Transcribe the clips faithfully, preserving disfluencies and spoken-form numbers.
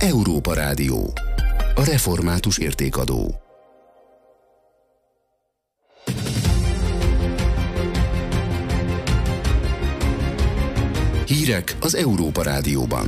Európa Rádió. A református értékadó. Hírek az Európa Rádióban.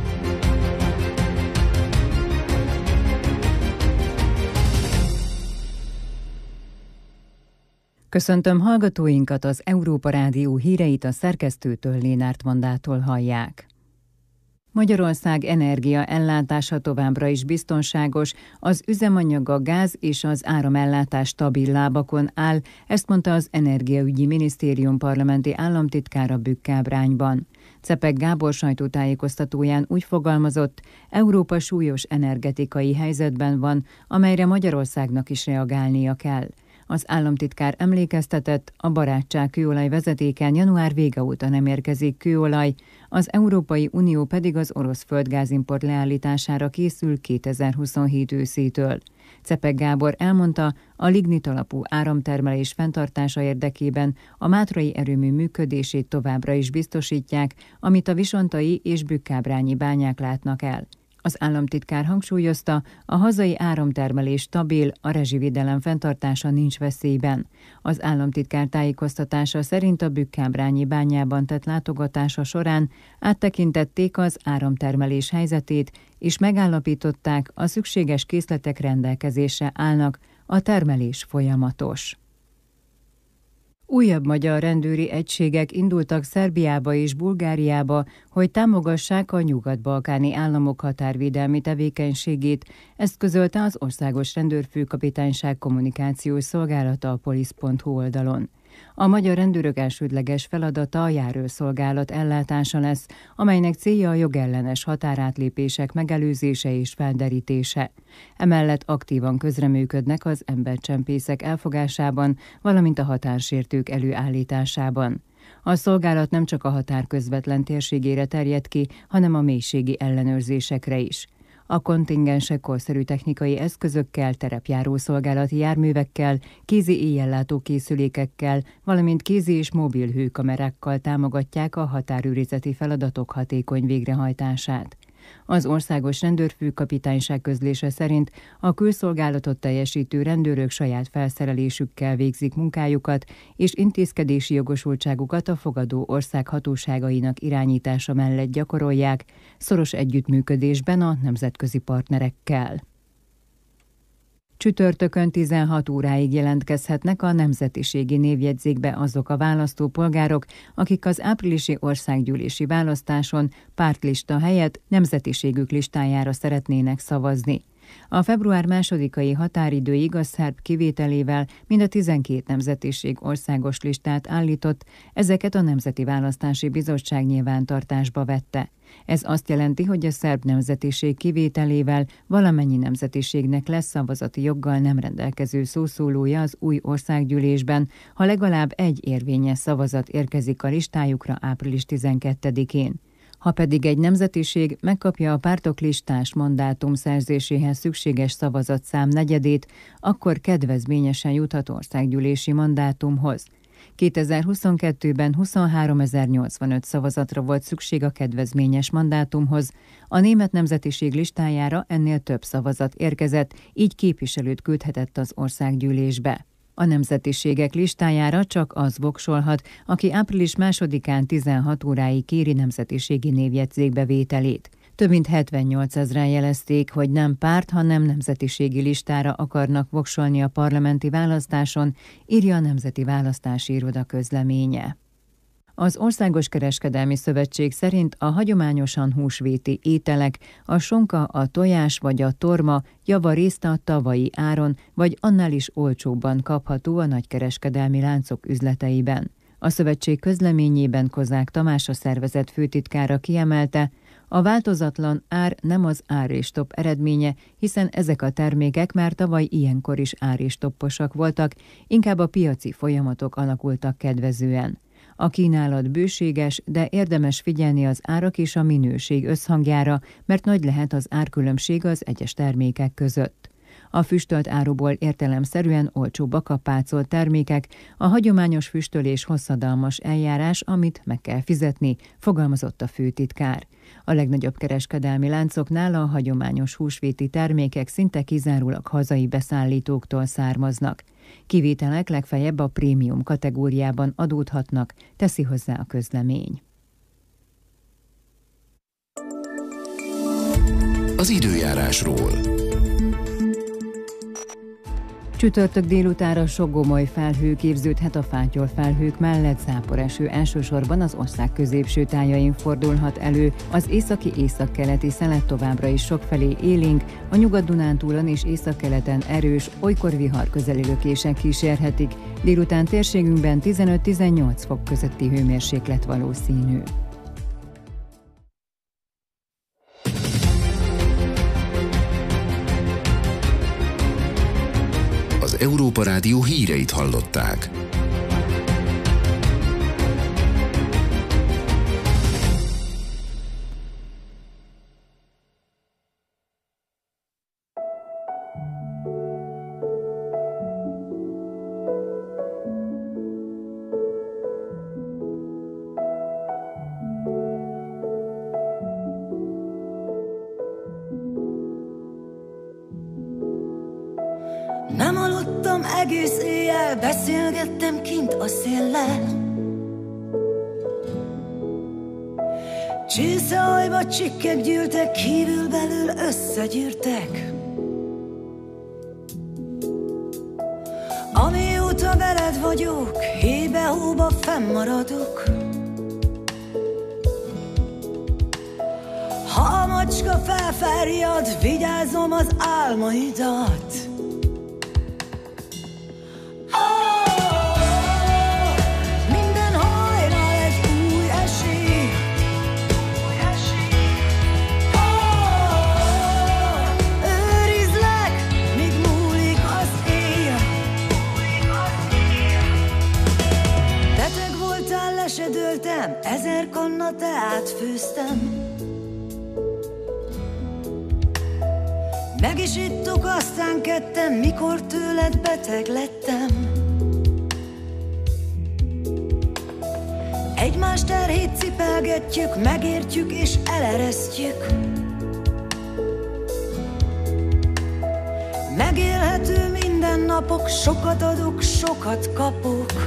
Köszöntöm hallgatóinkat, az Európa Rádió híreit a szerkesztőtől, Lénárt Mandától hallják. Magyarország energia ellátása továbbra is biztonságos, az üzemanyag, a gáz és az áramellátás stabil lábakon áll, ezt mondta az Energiaügyi Minisztérium parlamenti államtitkára Bükk-Ábrányban. Czepek Gábor sajtótájékoztatóján úgy fogalmazott, Európa súlyos energetikai helyzetben van, amelyre Magyarországnak is reagálnia kell. Az államtitkár emlékeztetett, a barátság kőolaj vezetéken január vége óta nem érkezik kőolaj, az Európai Unió pedig az orosz földgázimport leállítására készül kétezer-huszonhét őszétől. Czepek Gábor elmondta, a lignit alapú áramtermelés fenntartása érdekében a mátrai erőmű működését továbbra is biztosítják, amit a visontai és bükk-ábrányi bányák látnak el. Az államtitkár hangsúlyozta, a hazai áramtermelés stabil, a rezsivédelem fenntartása nincs veszélyben. Az államtitkár tájékoztatása szerint a bükk-ábrányi bányában tett látogatása során áttekintették az áramtermelés helyzetét, és megállapították, a szükséges készletek rendelkezésre állnak, a termelés folyamatos. Újabb magyar rendőri egységek indultak Szerbiába és Bulgáriába, hogy támogassák a nyugat-balkáni államok határvédelmi tevékenységét, ezt közölte az Országos Rendőrfőkapitányság kommunikációs szolgálata a polisz pont hu oldalon. A magyar rendőrök elsődleges feladata a járőrszolgálat ellátása lesz, amelynek célja a jogellenes határátlépések megelőzése és felderítése. Emellett aktívan közreműködnek az embercsempészek elfogásában, valamint a határsértők előállításában. A szolgálat nem csak a határ közvetlen térségére terjed ki, hanem a mélységi ellenőrzésekre is. A kontingensek korszerű technikai eszközökkel, terepjáró szolgálati járművekkel, kézi éjjellátó készülékekkel, valamint kézi és mobil hőkamerákkal támogatják a határőrizeti feladatok hatékony végrehajtását. Az Országos Rendőrfőkapitányság közlése szerint a külszolgálatot teljesítő rendőrök saját felszerelésükkel végzik munkájukat, és intézkedési jogosultságukat a fogadó ország hatóságainak irányítása mellett gyakorolják, szoros együttműködésben a nemzetközi partnerekkel. Csütörtökön tizenhat óráig jelentkezhetnek a nemzetiségi névjegyzékbe azok a választópolgárok, akik az áprilisi országgyűlési választáson pártlista helyett nemzetiségük listájára szeretnének szavazni. A február másodikai határidőig a szerb kivételével mind a tizenkét nemzetiség országos listát állított, ezeket a Nemzeti Választási Bizottság nyilvántartásba vette. Ez azt jelenti, hogy a szerb nemzetiség kivételével valamennyi nemzetiségnek lesz szavazati joggal nem rendelkező szószólója az új országgyűlésben, ha legalább egy érvényes szavazat érkezik a listájukra április tizenkettedikén. Ha pedig egy nemzetiség megkapja a pártok listás mandátum szerzéséhez szükséges szavazatszám negyedét, akkor kedvezményesen juthat országgyűlési mandátumhoz. kétezer-huszonkettőben huszonháromezer-nyolcvanöt szavazatra volt szükség a kedvezményes mandátumhoz, a német nemzetiség listájára ennél több szavazat érkezett, így képviselőt küldhetett az országgyűlésbe. A nemzetiségek listájára csak az voksolhat, aki április másodikán tizenhat óráig kéri nemzetiségi névjegyzékbe vételét. Több mint hetvennyolcezren jelezték, hogy nem párt, hanem nemzetiségi listára akarnak voksolni a parlamenti választáson, írja a Nemzeti Választási Iroda közleménye. Az Országos Kereskedelmi Szövetség szerint a hagyományosan húsvéti ételek, a sonka, a tojás vagy a torma javarészt a tavalyi áron, vagy annál is olcsóbban kapható a nagykereskedelmi láncok üzleteiben. A szövetség közleményében Kozák Tamás, a szervezet főtitkára kiemelte, a változatlan ár nem az árréstop eredménye, hiszen ezek a termékek már tavaly ilyenkor is árréstopposak voltak, inkább a piaci folyamatok alakultak kedvezően. A kínálat bőséges, de érdemes figyelni az árak és a minőség összhangjára, mert nagy lehet az árkülönbség az egyes termékek között. A füstölt áruból értelemszerűen olcsóbbak a pácolt termékek, a hagyományos füstölés hosszadalmas eljárás, amit meg kell fizetni, fogalmazott a főtitkár. A legnagyobb kereskedelmi láncoknál a hagyományos húsvéti termékek szinte kizárólag hazai beszállítóktól származnak. Kivételek legfeljebb a prémium kategóriában adódhatnak, teszi hozzá a közlemény. Az időjárásról. Csütörtök délutára sok gomoly felhő képződhet a fátyolfelhők mellett, záporeső elsősorban az ország középső tájain fordulhat elő, az északi északkeleti szelet továbbra is sokfelé élénk, a Nyugat-Dunántúlon és északkeleten erős, olykor vihar közeli lökések kísérhetik, délután térségünkben tizenöt-tizennyolc fok közötti hőmérséklet valószínű. Az Európa Rádió híreit hallották. Nem aludtam egész éjjel, beszélgettem kint a széllel. Csészehajba csikkek gyűltek, kívül-belül összegyűrtek. Amióta veled vagyok, hébe-hóba fennmaradok. Ha a macska felfárjad, vigyázom az álmaidat. Ezer kanna teát főztem, meg is ittuk, aztán ketten, mikor tőled beteg lettem. Egymás terhét cipelgetjük, megértjük és eleresztjük. Megélhető mindennapok, sokat adok, sokat kapok.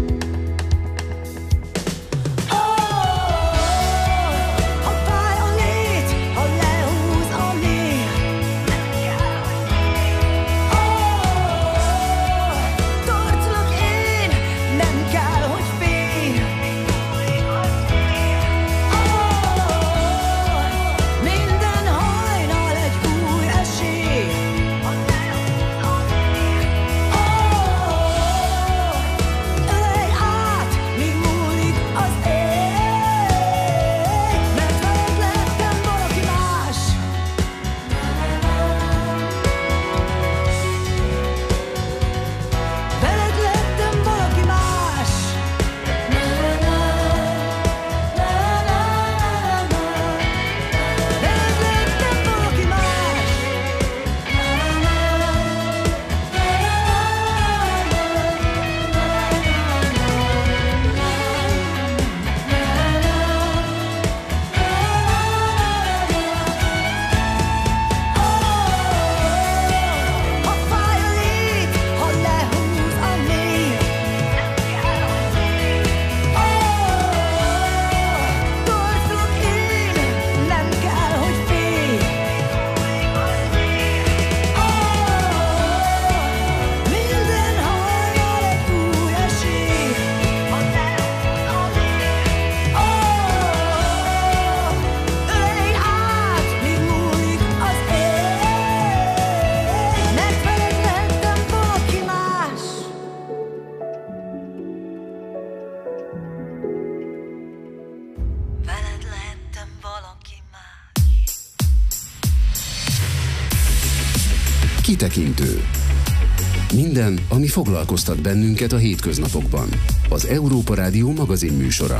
Kitekintő. Minden, ami foglalkoztat bennünket a hétköznapokban. Az Európa Rádió magazin műsora.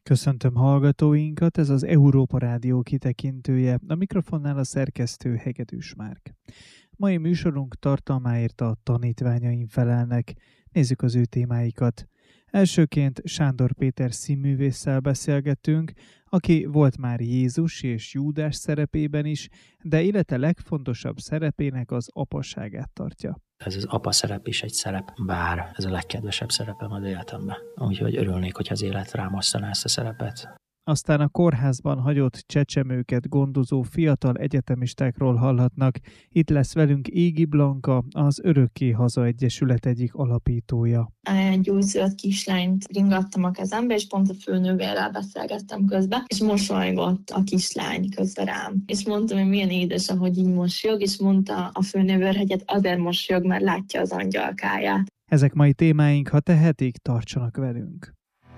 Köszöntöm hallgatóinkat, ez az Európa Rádió kitekintője, a mikrofonnál a szerkesztő Hegedűs Márk. Mai műsorunk tartalmáért a tanítványaim felelnek. Nézzük az ő témáikat. Elsőként Sándor Péter színművésszel beszélgetünk, aki volt már Jézus és Júdás szerepében is, de élete legfontosabb szerepének az apaságát tartja. Ez az apa szerep is egy szerep, bár ez a legkedvesebb szerepem az életemben. Úgyhogy örülnék, hogyha az élet rám osztaná ezt a szerepet. Aztán a kórházban hagyott csecsemőket gondozó fiatal egyetemistákról hallhatnak. Itt lesz velünk Égi Blanka, az Örökké Haza Egyesület egyik alapítója. Egy újszülött kislányt ringattam a kezembe, és pont a főnővérrel beszélgettem közben, és mosolygott a kislány közben rám. És mondtam, hogy milyen édes, ahogy így mosolyog, és mondta a főnővér, hogy hát azért mosolyog, mert látja az angyalkáját. Ezek mai témáink, ha tehetik, tartsanak velünk.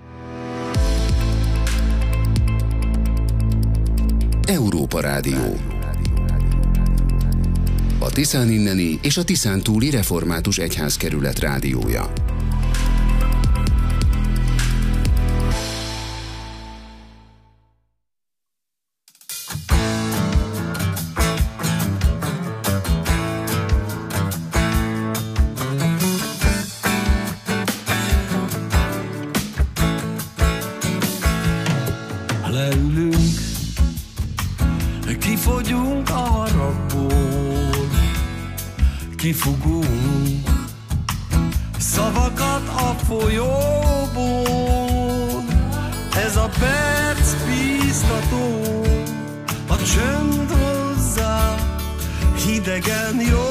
Európa Rádió. A Tiszán inneni és a Tiszán túli református egyházkerület rádiója. Kifugunk szavakat a folyóból, ez a perc bíztató, a csönd hozzá hidegen jó.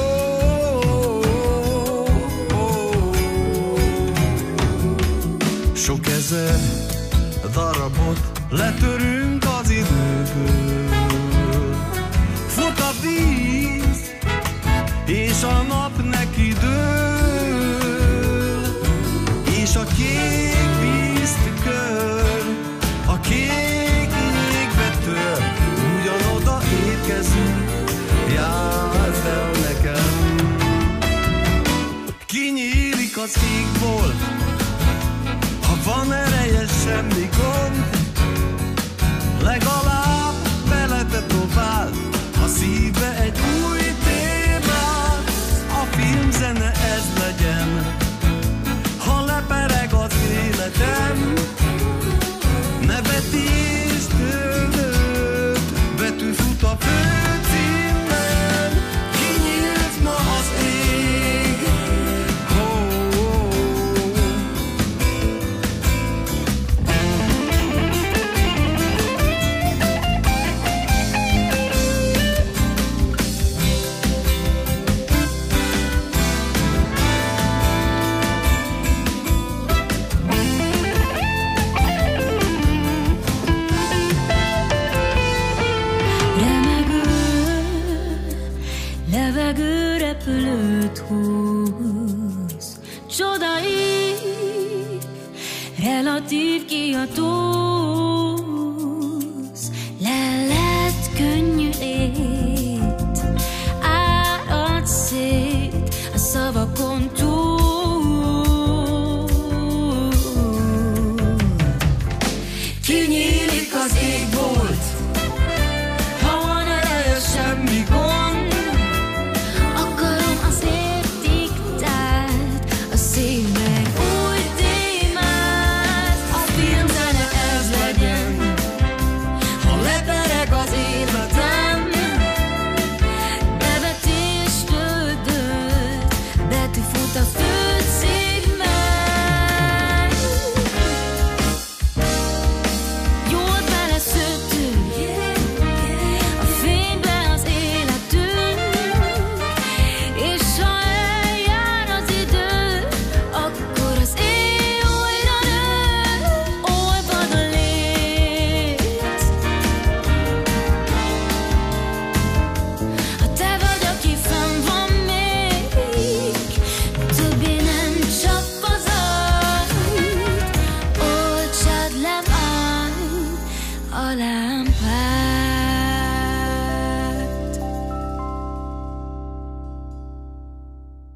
Sok ezer darabot letörünk az időből, fut a víz, és a nap neki dől, és a kék víztükör a kék égbe tör. Ugyanoda érkezünk, járd el nekem. Kinyílik az égból, ha van ereje, semmi gond, legalább velete tovább, a szíve egy új témát, a filmzene ez legyen, ha lepereg az életem, nevetés tőlőt, betű fut a főcímben, kinyílt ma az ég. Oh, oh, oh. Levegő repülőt húz, csodaig, relatív kiadóz, lelet könnyű lét, árad szét a szavakon túl. Kinyílik az égbolt, ha van ereje, semmi gond,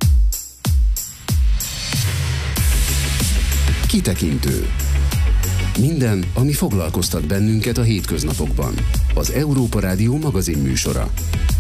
Kitekintő. Minden, ami foglalkoztat bennünket a hétköznapokban. Az Európa Rádió magazin műsora.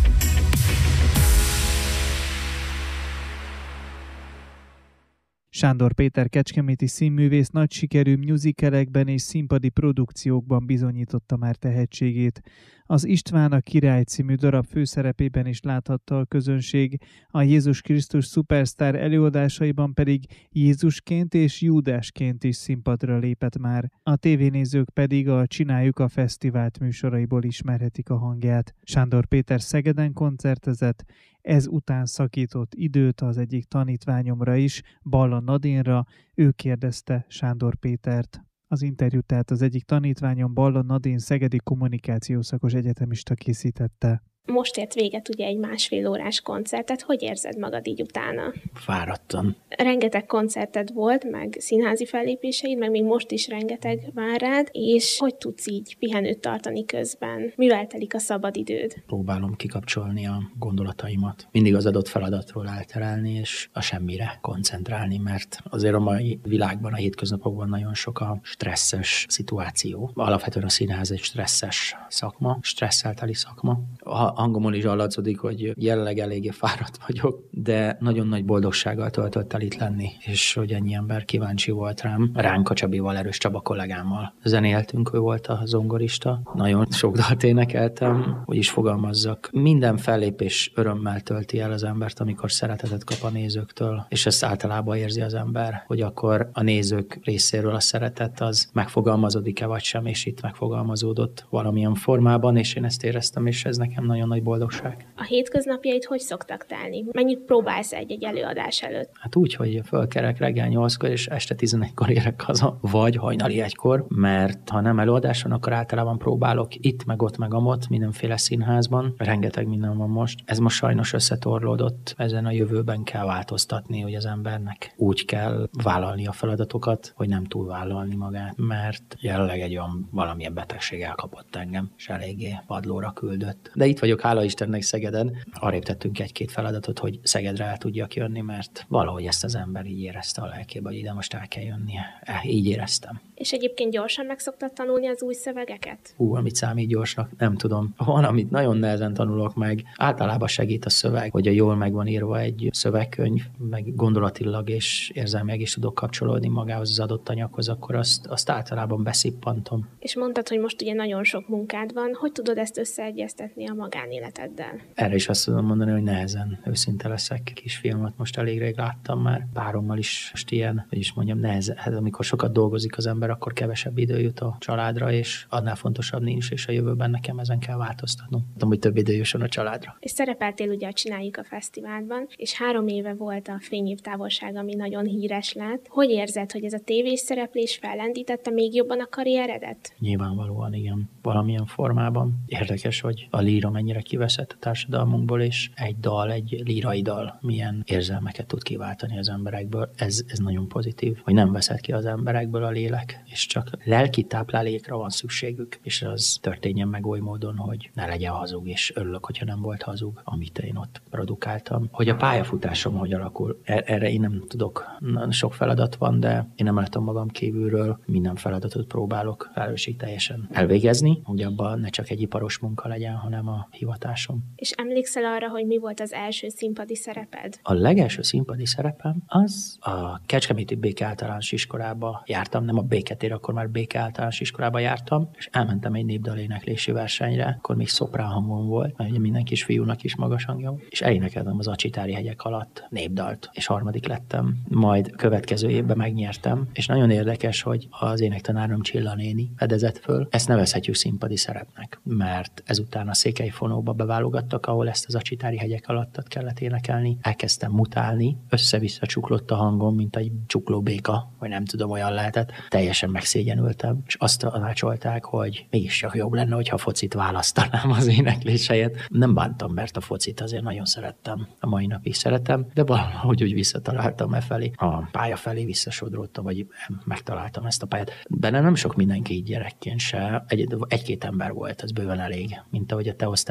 Sándor Péter kecskeméti színművész nagy sikerű musicalekben és színpadi produkciókban bizonyította már tehetségét. Az István a király című darab főszerepében is láthatta a közönség, a Jézus Krisztus szupersztár előadásaiban pedig Jézusként és Júdásként is színpadra lépett már. A tévénézők pedig a Csináljuk a Fesztivált műsoraiból ismerhetik a hangját. Sándor Péter Szegeden koncertezett, ezután szakított időt az egyik tanítványomra is, Balla Nadinra, ő kérdezte Sándor Pétert. Az interjút tehát az egyik tanítványom, Balla Nadin, szegedi kommunikációszakos egyetemista készítette. Most ért véget ugye egy másfél órás koncertet, hogy érzed magad így utána? Fáradtan. Rengeteg koncerted volt, meg színházi fellépéseid, meg még most is rengeteg vár rád, és hogy tudsz így pihenőt tartani közben? Mivel telik a szabadidőd? Próbálom kikapcsolni a gondolataimat. Mindig az adott feladatról elterelni, és a semmire koncentrálni, mert azért a mai világban, a hétköznapokban nagyon sok a stresszes szituáció. Alapvetően a színház egy stresszes szakma, stresszel teli szakma. A hangomon is hallatszódik, hogy jelenleg eléggé fáradt vagyok, de nagyon nagy boldogsággal töltött el itt lenni, és hogy ennyi ember kíváncsi volt rám. Ránka Csabival, Erős Csaba kollégámmal zenéltünk, ő volt a zongorista. Nagyon sok dalt énekeltem, hogy is fogalmazzak. Minden fellépés örömmel tölti el az embert, amikor szeretetet kap a nézőktől, és ezt általában érzi az ember, hogy akkor a nézők részéről a szeretet az megfogalmazódik-e vagy sem, és itt megfogalmazódott valamilyen formában, és én ezt éreztem, és ez nekem nagyon nagy boldogság. A hétköznapjaid hogy szoktak telni? Mennyit próbálsz egy-egy előadás előtt? Hát úgy, hogy fölkerek reggel nyolckor, és este tizenegykor érek haza, vagy hajnali egykor, mert ha nem előadás van, akkor általában próbálok itt, meg ott, meg amott, mindenféle színházban. Rengeteg minden van most. Ez most sajnos összetorlódott. Ezen a jövőben kell változtatni, hogy az embernek úgy kell vállalni a feladatokat, hogy nem túl vállalni magát, mert jelenleg egy olyan valamilyen betegség elkapott engem, és eléggé padlóra küldött. De itt vagyok, hála Istennek Szegeden. Arrébb tettünk egy-két feladatot, hogy Szegedre el tudjak jönni, mert valahogy ezt az ember így érezte a lelkébe, hogy ide most el kell jönnie. E, így éreztem. És egyébként gyorsan meg szoktad tanulni az új szövegeket? Hú, amit számít gyorsnak, nem tudom. Van, amit nagyon nehezen tanulok meg. Általában segít a szöveg, hogy a jól meg van írva egy szövegkönyv, meg gondolatilag és érzelmileg is tudok kapcsolódni magához az adott anyaghoz, akkor azt, azt általában beszippantom. És mondtad, hogy most ugye nagyon sok munkád van. Hogy tudod ezt összeegyeztetni a magánéleteddel? Erre is azt tudom mondani, hogy nehezen, őszinte leszek. Kisfilmet most elég rég láttam már. Párommal is most ilyen, hogy is mondjam, nehezen. Hát amikor sokat dolgozik az ember, akkor kevesebb idő jut a családra, és annál fontosabb nincs, és a jövőben nekem ezen kell változtatnom. Tudom, hogy több idő jusson a családra. És szerepeltél ugye a Csináljuk a Fesztiválban, és három éve volt a Fényév távolság, ami nagyon híres lett. Hogy érzed, hogy ez a tévés szereplés fellendítette még jobban a karrieredet? Nyilvánvalóan igen, valamilyen formában. Érdekes, hogy a líra mennyire kiveszett a társadalmunkból, és egy dal, egy lírai dal milyen érzelmeket tud kiváltani az emberekből. Ez, ez nagyon pozitív, hogy nem veszed ki az emberekből a lélek, és csak lelki táplálékra van szükségük, és az történjen meg oly módon, hogy ne legyen hazug, és örülök, hogyha nem volt hazug, amit én ott produkáltam. Hogy a pályafutásom hogy alakul, erre én nem tudok, sok feladat van, de én nem látom magam kívülről, minden feladatot próbálok felelősségteljesen elvégezni, hogy abban ne csak egy iparos munka legyen, hanem a hivatásom. És emlékszel arra, hogy mi volt az első színpadi szereped? A legelső színpadi szerepem az a Kecskeméti Béke Általános Iskolába jártam, nem a Béketér, akkor már Béke Általános Iskolába jártam, és elmentem egy népdaléneklési versenyre, akkor még szoprán hangom volt, mert ugye minden kisfiúnak is magas hangja, és elénekeltem az Acsitári hegyek alatt népdalt, és harmadik lettem. Majd következő évben megnyertem, és nagyon érdekes, hogy az énektanárom Csilla néni fedezett föl. Ezt nevezhetjük színpadi szerepnek, mert ezután a Székely Fonóba beválogattak, ahol ezt az Acsitári hegyek alattat kellett énekelni. Elkezdtem mutálni, össze-vissza csuklott a hangom, mint egy csuklóbéka, vagy nem tudom, olyan lehetett. Teljesen megszégyenültem, és azt tanácsolták, hogy mégiscsak jobb lenne, hogyha focit választanám az éneklés helyett. Nem bántam, mert a focit azért nagyon szerettem. A mai napig szeretem, de valahogy úgy visszataláltam e felé. A pálya felé visszasodródtam, vagy megtaláltam ezt a pályát. Benne nem sok mindenki így gyerekként se. Egy, egy-két ember volt, ez bőven elég. Mint ahogy a te osztály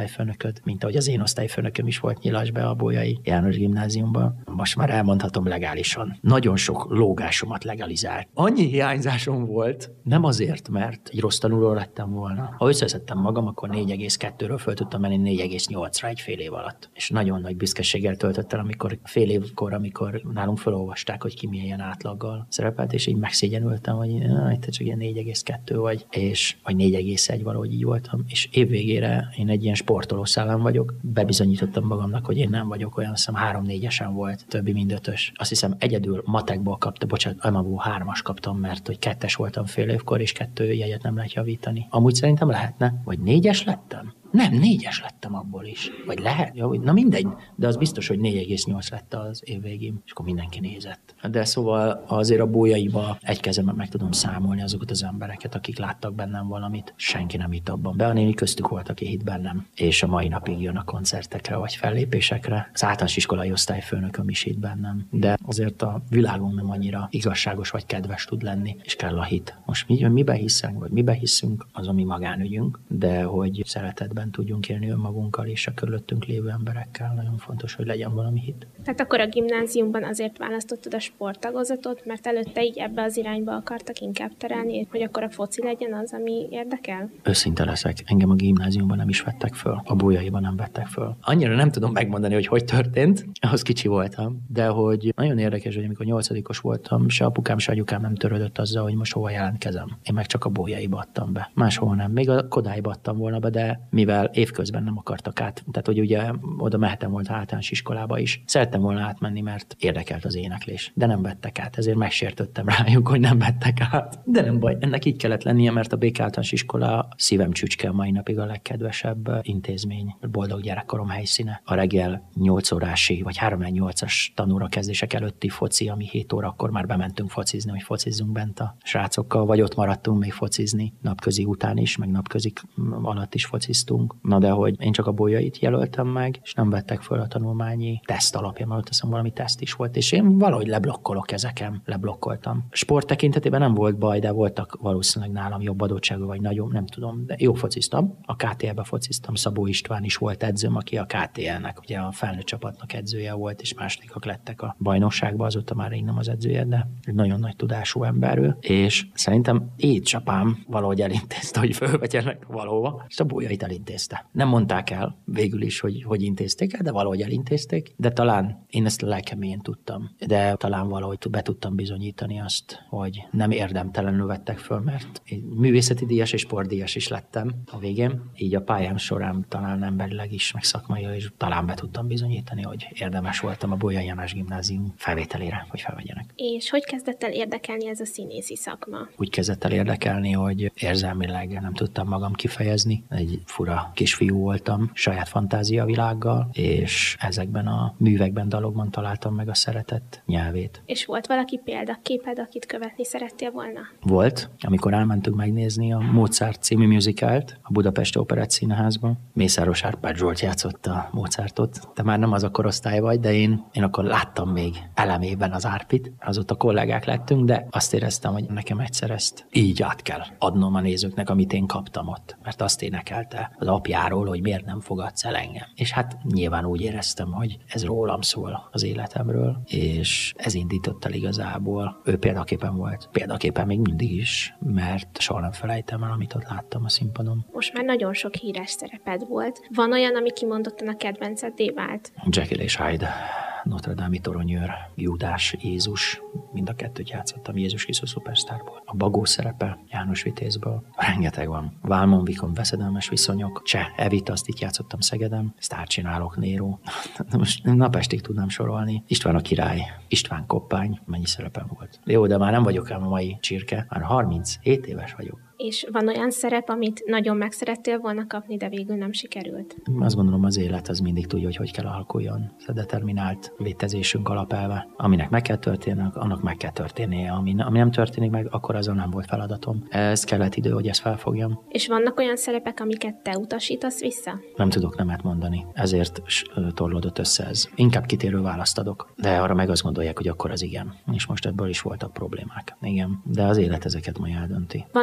osztályfőnököd, mint ahogy az én osztályfőnököm is volt Nyilasbe a Bolyai János Gimnáziumban. Most már elmondhatom legálisan. Nagyon sok lógásomat legalizált. Annyi hiányzásom volt, nem azért, mert egy rossz tanuló lettem volna. Ha összeszedtem magam, akkor négy egész kettőről föl tudtam menni négy egész nyolcra egy fél év alatt. És nagyon nagy büszkeséggel töltött el, amikor fél évkor, amikor nálunk felolvasták, hogy ki milyen átlaggal szerepelt, és így megszégyenültem, hogy te csak ilyen négy egész kettő vagy, és vagy négy egész egy valahogy így voltam. És évvégére én egy ilyen sportolószellem vagyok. Bebizonyítottam magamnak, hogy én nem vagyok olyan, azt hiszem három négyesen volt, többi mind ötös. Azt hiszem egyedül matekból kapta, bocsánat, amabból hármas kaptam, mert hogy kettes voltam fél évkor, és kettő jegyet nem lehet javítani. Amúgy szerintem lehetne, vagy négyes lettem? Nem, négyes lettem abból is. Vagy lehet? Ja, na mindegy, de az biztos, hogy négy egész nyolc lett az év végén, és akkor mindenki nézett. De szóval azért a Bolyaiba egy kezemben meg tudom számolni azokat az embereket, akik láttak bennem valamit. Senki nem hitt abban. Be a néni köztük volt, aki hitt bennem. És a mai napig jön a koncertekre vagy fellépésekre. Az általános iskolai osztályfőnököm is hitt bennem. De azért a világon nem annyira igazságos vagy kedves tud lenni, és kell a hit. Most mi, mibe hiszünk, vagy mibe hiszünk, az a mi magánügyünk, de hogy szeretetben tudjunk élni önmagunkkal és a körülöttünk lévő emberekkel. Nagyon fontos, hogy legyen valami hit. Tehát akkor a gimnáziumban azért választottad a sporttagozatot, mert előtte így ebbe az irányba akartak inkább terelni, hogy akkor a foci legyen az, ami érdekel? Őszinte leszek, engem a gimnáziumban nem is vettek föl, a Bolyaiban nem vettek föl. Annyira nem tudom megmondani, hogy hogy történt, ahhoz kicsi voltam, de hogy nagyon érdekes, hogy amikor nyolcadikos voltam, se apukám, se anyukám nem törődött azzal, hogy most hova jelentkezem. Én meg csak a Bolyaiba adtam be. Máshol nem. Még a Kodályba adtam volna be, de mivel évközben nem akartak át, tehát hogy ugye oda mehetem volt általános iskolába is. Szerettem volna átmenni, mert érdekelt az éneklés, de nem vettek át, ezért megsértöttem rájuk, hogy nem vettek át. De nem baj, ennek így kellett lennie, mert a Béke általános iskola szívem csücske, mai napig a legkedvesebb intézmény, boldog gyerekkorom helyszíne. A reggel nyolc órási, vagy három nyolcas tanúra kezdések előtti foci, ami hét órakor már bementünk focizni, hogy focizzunk bent a srácokkal, vagy ott maradtunk még focizni napközi után is, meg napközi alatt is fociztunk. Na de hogy én csak a Bolyait jelöltem meg, és nem vettek föl a tanulmányi teszt alapján, mert ott hiszem valami teszt is volt, és én valahogy leblokkolok ezeken, leblokkoltam. Sport tekintetében nem volt baj, de voltak valószínűleg nálam jobb adottságú, vagy nagyobb, nem tudom, de jó fociztam. A ká té el-be fociztam, Szabó István is volt edzőm, aki a ká té el-nek, ugye a felnőtt csapatnak edzője volt, és másodikak lettek a bajnokságban, azóta már rég nem az edzője, de egy nagyon nagy tudású ember ő, és szerintem édesapám valahogy elintézte, hogy fölvegyenek valahova, és a Bolyait elintézte. Nem mondták el végül is, hogy hogy intézték el, de valahogy elintézték, de talán én ezt lelkemén tudtam, de talán valahogy be tudtam bizonyítani azt, hogy nem érdemtelenül vettek föl, mert én művészeti díjas és sportdíjas is lettem a végén, így a pályám során talán emberileg is, meg szakmailag is talán be tudtam bizonyítani, hogy érdemes voltam a Bolyai János Gimnázium felvételére, hogy felvegyenek. És hogy kezdett el érdekelni ez a színészi szakma? Úgy kezdett el érdekelni, hogy érzelmileg nem tudtam magam kifejezni, egy fura kisfiú voltam, saját fantáziavilággal, és ezekben a művekben, dalokban találtam meg a szeretet nyelvét. És volt valaki példaképed, akit követni szerettél volna? Volt, amikor elmentünk megnézni a Mozart című musicalt a Budapesti Operett Színházban. Mészáros Árpád Zsolt játszotta a Mozartot. Te már nem az a korosztály vagy, de én, én akkor láttam még elemében az Árpit. Azóta kollégák lettünk, de azt éreztem, hogy nekem egyszer ezt így át kell adnom a nézőknek, amit én kaptam ott. Mert azt énekelte az apjáról, hogy miért nem fogadsz el engem. És hát nyilván úgy éreztem, hogy ez rólam szól, az életemről, és ez indított el igazából. Ő példaképpen volt. Példaképpen még mindig is, mert soha nem felejtem el, amit ott láttam a színpadon. Most már nagyon sok híres szereped volt. Van olyan, ami kimondottan a kedvenceddé vált? Jekyll és Hyde, Notre Dame-i toronyőr, Júdás, Jézus, mind a kettőt játszottam Jézus Krisztus szupersztárból. A Bagó szerepe, János Vitézből. Rengeteg van. Válmon Vikon, veszedelmes viszonyok, Cseh, Evita, azt itt játszottam Szegeden, sztárcsinálok, Néró. Most napestig tudnám sorolni. István a király, István Koppány, mennyi szerepem volt. Jó, de már nem vagyok ám a mai csirke, már harminchét éves vagyok. És van olyan szerep, amit nagyon meg szerettél volna kapni, de végül nem sikerült? Azt gondolom, az élet az mindig tudja, hogy hogy kell alakuljon. Ez a determinált létezésünk alapelve. Aminek meg kell történnie, annak meg kell történnie. Ami, ami nem történik meg, akkor azon nem volt feladatom. Ez kellett idő, hogy ezt felfogjam. És vannak olyan szerepek, amiket te utasítasz vissza? Nem tudok nemet mondani. Ezért torlódott össze ez. Inkább kitérő választ adok. De arra meg azt gondolják, hogy akkor az igen. És most ebből is voltak problémák. Igen. De az élet ezeket majd eldönti. Van olyan szerep,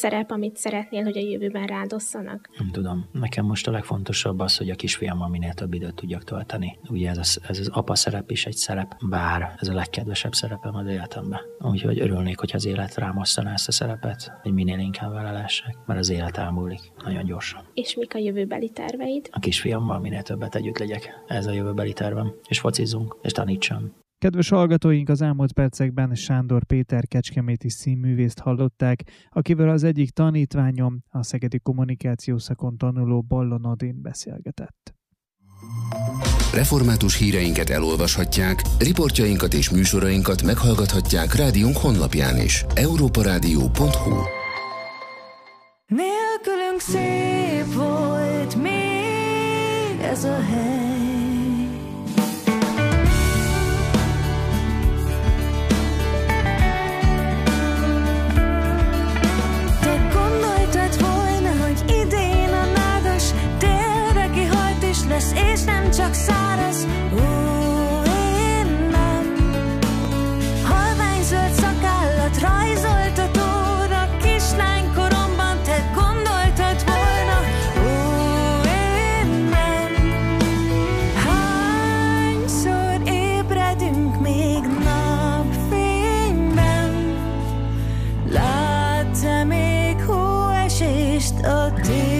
szerep, amit szeretnél, hogy a jövőben rádosszanak? Nem tudom. Nekem most a legfontosabb az, hogy a kisfiammal minél több időt tudjak tölteni. Ugye ez, a, ez az apa szerep is egy szerep, bár ez a legkedvesebb szerepem az életemben. Úgyhogy örülnék, hogy az élet rám osztaná ezt a szerepet, hogy minél inkább vele lessek, mert az élet elmúlik nagyon gyorsan. És mik a jövőbeli terveid? A kisfiammal minél többet együtt legyek. Ez a jövőbeli tervem. És focizzunk, és tanítsam. Kedves hallgatóink, az elmúlt percekben Sándor Péter kecskeméti színművészt hallották, akivel az egyik tanítványom, a Szegedi Kommunikációszakon tanuló Balla Nadine beszélgetett. Református híreinket elolvashatják, riportjainkat és műsorainkat meghallgathatják rádiónk honlapján is. európarádió pont hu. Nélkülünk szép volt még ez a hely. Te gondoltad volna, hogy idén a nádas télre kihalt is lesz, és nem csak száraz. Ó, én nem. Halványzöld szakállat rajzolt a tóra kislánykoromban, te gondoltad volna. Ó, én nem. Hányszor ébredünk még napfényben? Látsz-e még hóesést a télen?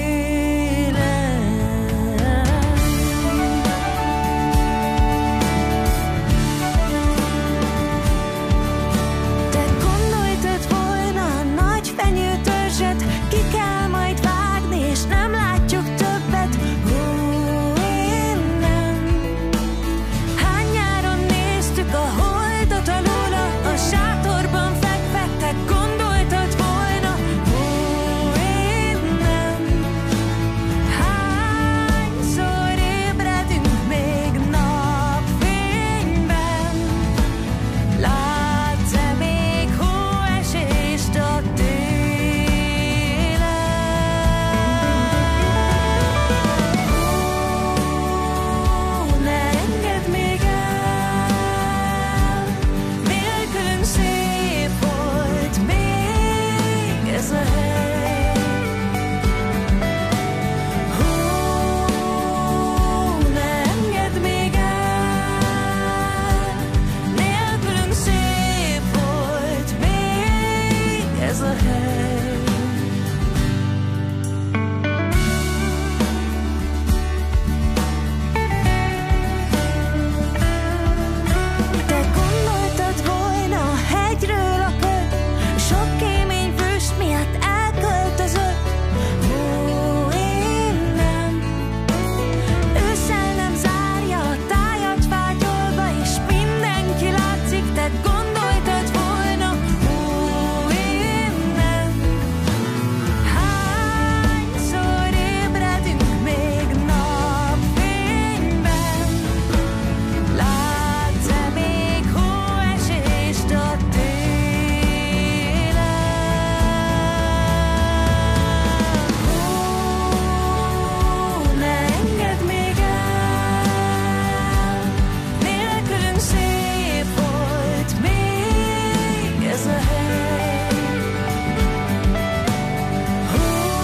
Te gondoltad volna a nagy fenyőtörzset, ki kell majd vágni, és nem látjuk többet. Ó, én nem. Hány nyáron néztük a holdot alóla, a sátorban fekve, te gondoltad volna. Ó, én nem. Hányszor ébredünk még napfényben? Látsz-e még hóesést a télen? Ó, ne engedd még el, nélkülünk szép volt még ez a hely. Ó, ne engedd még el, nélkülünk szép volt még ez a hely. Te gondoltad volna a hegyről a köd, sok kémény füst miatt elköltözött. Ó, én nem. Ősszel nem zárja a tájat fátyolva, és mindenki látszik, te gondoltad volna. Ó, én nem. Hányszor ébredünk még napfényben? Látsz-e még hóesést a télen? Ó, ne engedd még el, nélkülünk szép volt még ez a hely. Ó,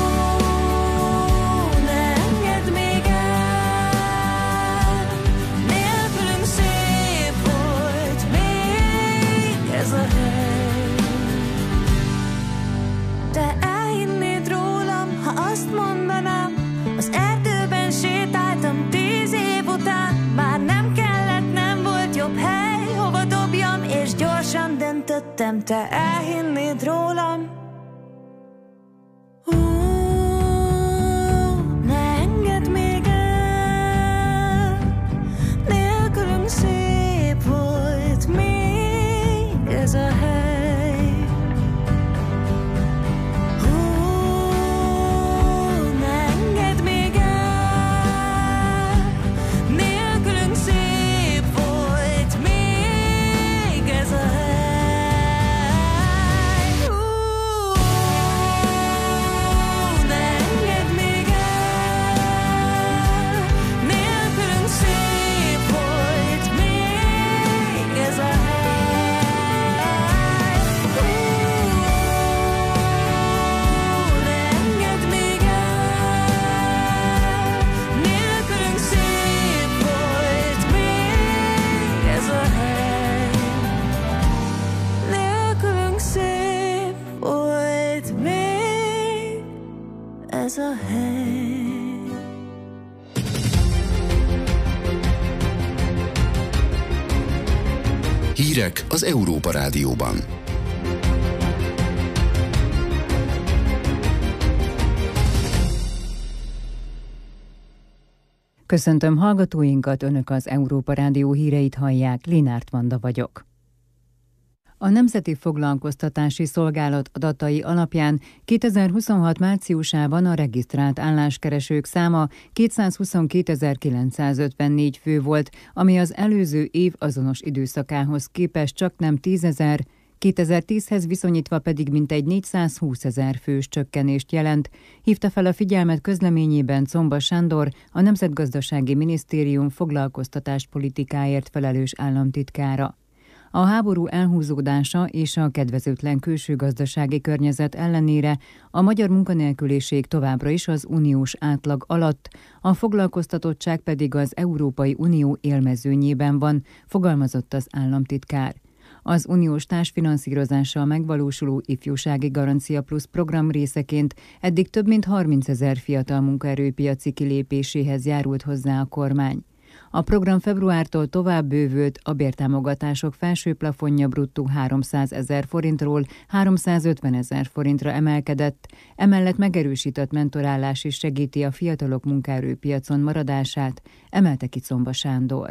ne engedd még el, nélkülünk szép volt még ez a hely. Te elhinnéd rólam, ha azt mondanám, az erdőben sétáltam tíz év után. Már nem kellett, nem volt jobb hely, hova dobjam, és gyorsan döntöttem. Te elhinnéd rólam. Ó, ne engedd még el, nélkülünk szép volt még ez a hely. Ó, ne engedd még el, nélkülünk szép volt még ez a hely. Ó, Hírek az Európa Rádióban. Köszöntöm hallgatóinkat, Önök az Európa Rádió híreit hallják, Linárt Vanda vagyok. A Nemzeti Foglalkoztatási Szolgálat adatai alapján kétezer-huszonhat márciusában a regisztrált álláskeresők száma kétszázhuszonkétezer-kilencszázötvennégy fő volt, ami az előző év azonos időszakához képest csaknem tízezer, kétezer-tízhez viszonyítva pedig mintegy négyszázhúszezer fős csökkenést jelent, hívta fel a figyelmet közleményében Czomba Sándor, a Nemzetgazdasági Minisztérium foglalkoztatáspolitikáért felelős államtitkára. A háború elhúzódása és a kedvezőtlen külső gazdasági környezet ellenére a magyar munkanélküliség továbbra is az uniós átlag alatt, a foglalkoztatottság pedig az Európai Unió élmezőnyében van, fogalmazott az államtitkár. Az uniós társfinanszírozással megvalósuló ifjúsági garancia plusz program részeként eddig több mint harmincezer fiatal munkaerőpiaci kilépéséhez járult hozzá a kormány. A program februártól tovább bővült, a bértámogatások felső plafonja bruttó háromszázezer forintról háromszázötvenezer forintra emelkedett, emellett megerősített mentorálás is segíti a fiatalok munkaerőpiacon maradását, emelte ki Czomba Sándor.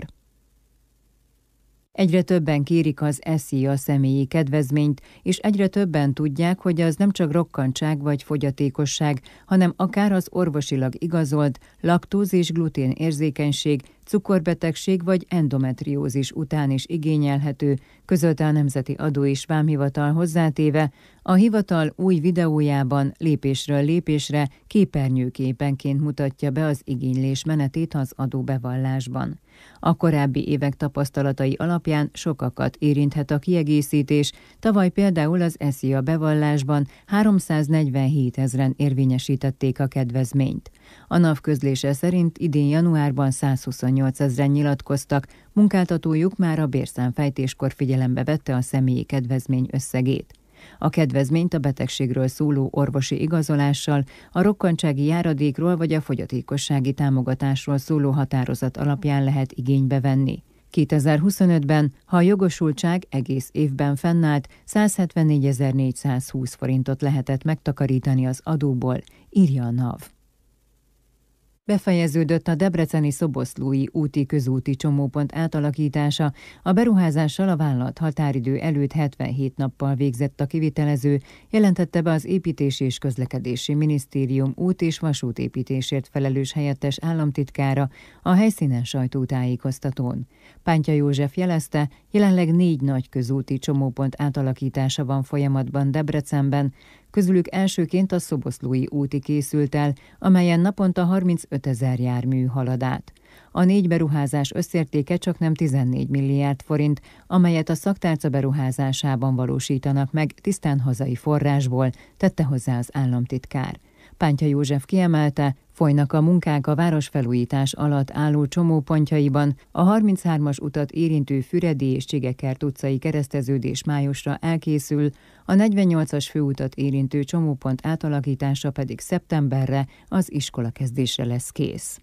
Egyre többen kérik az SZIA személyi kedvezményt, és egyre többen tudják, hogy az nem csak rokkantság vagy fogyatékosság, hanem akár az orvosilag igazolt laktóz- és glutén érzékenység, cukorbetegség vagy endometriózis után is igényelhető, közölte a Nemzeti Adó és Vámhivatal hozzátéve, a hivatal új videójában lépésről lépésre képernyőképenként mutatja be az igénylés menetét az adóbevallásban. A korábbi évek tapasztalatai alapján sokakat érinthet a kiegészítés, tavaly például az SZIA bevallásban háromszáznegyvenhét ezren érvényesítették a kedvezményt. A NAV közlése szerint idén januárban százhuszonnyolc ezren nyilatkoztak, munkáltatójuk már a bérszámfejtéskor figyelembe vette a személyi kedvezmény összegét. A kedvezményt a betegségről szóló orvosi igazolással, a rokkantsági járadékról vagy a fogyatékossági támogatásról szóló határozat alapján lehet igénybe venni. kétezer-huszonötben, ha a jogosultság egész évben fennállt, százhetvennégyezer-négyszázhúsz forintot lehetett megtakarítani az adóból, írja a NAV. Befejeződött a debreceni szoboszlói úti közúti csomópont átalakítása, a beruházással a vállalt határidő előtt hetvenhét nappal végzett a kivitelező, jelentette be az Építési és Közlekedési Minisztérium út- és vasútépítésért felelős helyettes államtitkára a helyszínen sajtótájékoztatón. Pántya József jelezte, jelenleg négy nagy közúti csomópont átalakítása van folyamatban Debrecenben, közülük elsőként a szoboszlói úti készült el, amelyen naponta harmincötezer jármű halad át. A négy beruházás összértéke csaknem tizennégy milliárd forint, amelyet a szaktárca beruházásában valósítanak meg tisztán hazai forrásból, tette hozzá az államtitkár. Pántya József kiemelte, folynak a munkák a városfelújítás alatt álló csomópontjaiban, a harminchármas utat érintő Füredi és Csigekert utcai kereszteződés májusra elkészül, a negyvennyolcas főutat érintő csomópont átalakítása pedig szeptemberre, az iskolakezdésre lesz kész.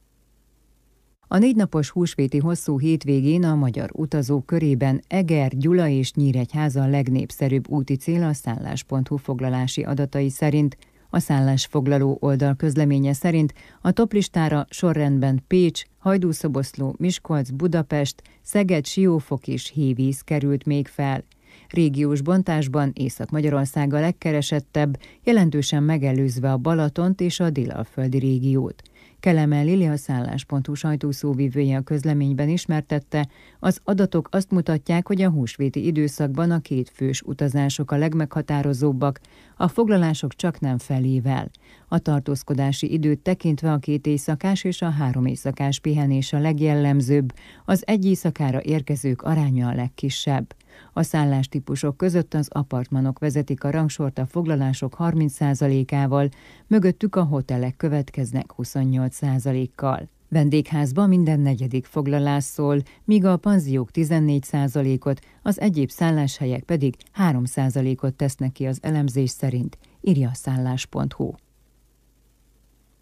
A négynapos húsvéti hosszú hétvégén a magyar utazók körében Eger, Gyula és Nyíregyháza a legnépszerűbb úti cél a szállás pont hu foglalási adatai szerint. A szállásfoglaló oldal közleménye szerint a toplistára sorrendben Pécs, Hajdúszoboszló, Miskolc, Budapest, Szeged, Siófok és Hévíz került még fel. Régiós bontásban Észak-Magyarország a legkeresettebb, jelentősen megelőzve a Balatont és a délalföldi régiót. Kelemen Lili, a szállás pont hu sajtószóvivője a közleményben ismertette, az adatok azt mutatják, hogy a húsvéti időszakban a két fős utazások a legmeghatározóbbak, a foglalások csaknem felével. A tartózkodási időt tekintve a két éjszakás és a három éjszakás pihenés a legjellemzőbb, az egy éjszakára érkezők aránya a legkisebb. A szállástípusok között az apartmanok vezetik a rangsort a foglalások harminc százalékával, mögöttük a hotelek következnek huszonnyolc százalékkal. Vendégházban minden negyedik foglalás szól, míg a panziók tizennégy százalékot, az egyéb szálláshelyek pedig három százalékot tesznek ki az elemzés szerint, írja a szállás pont hu.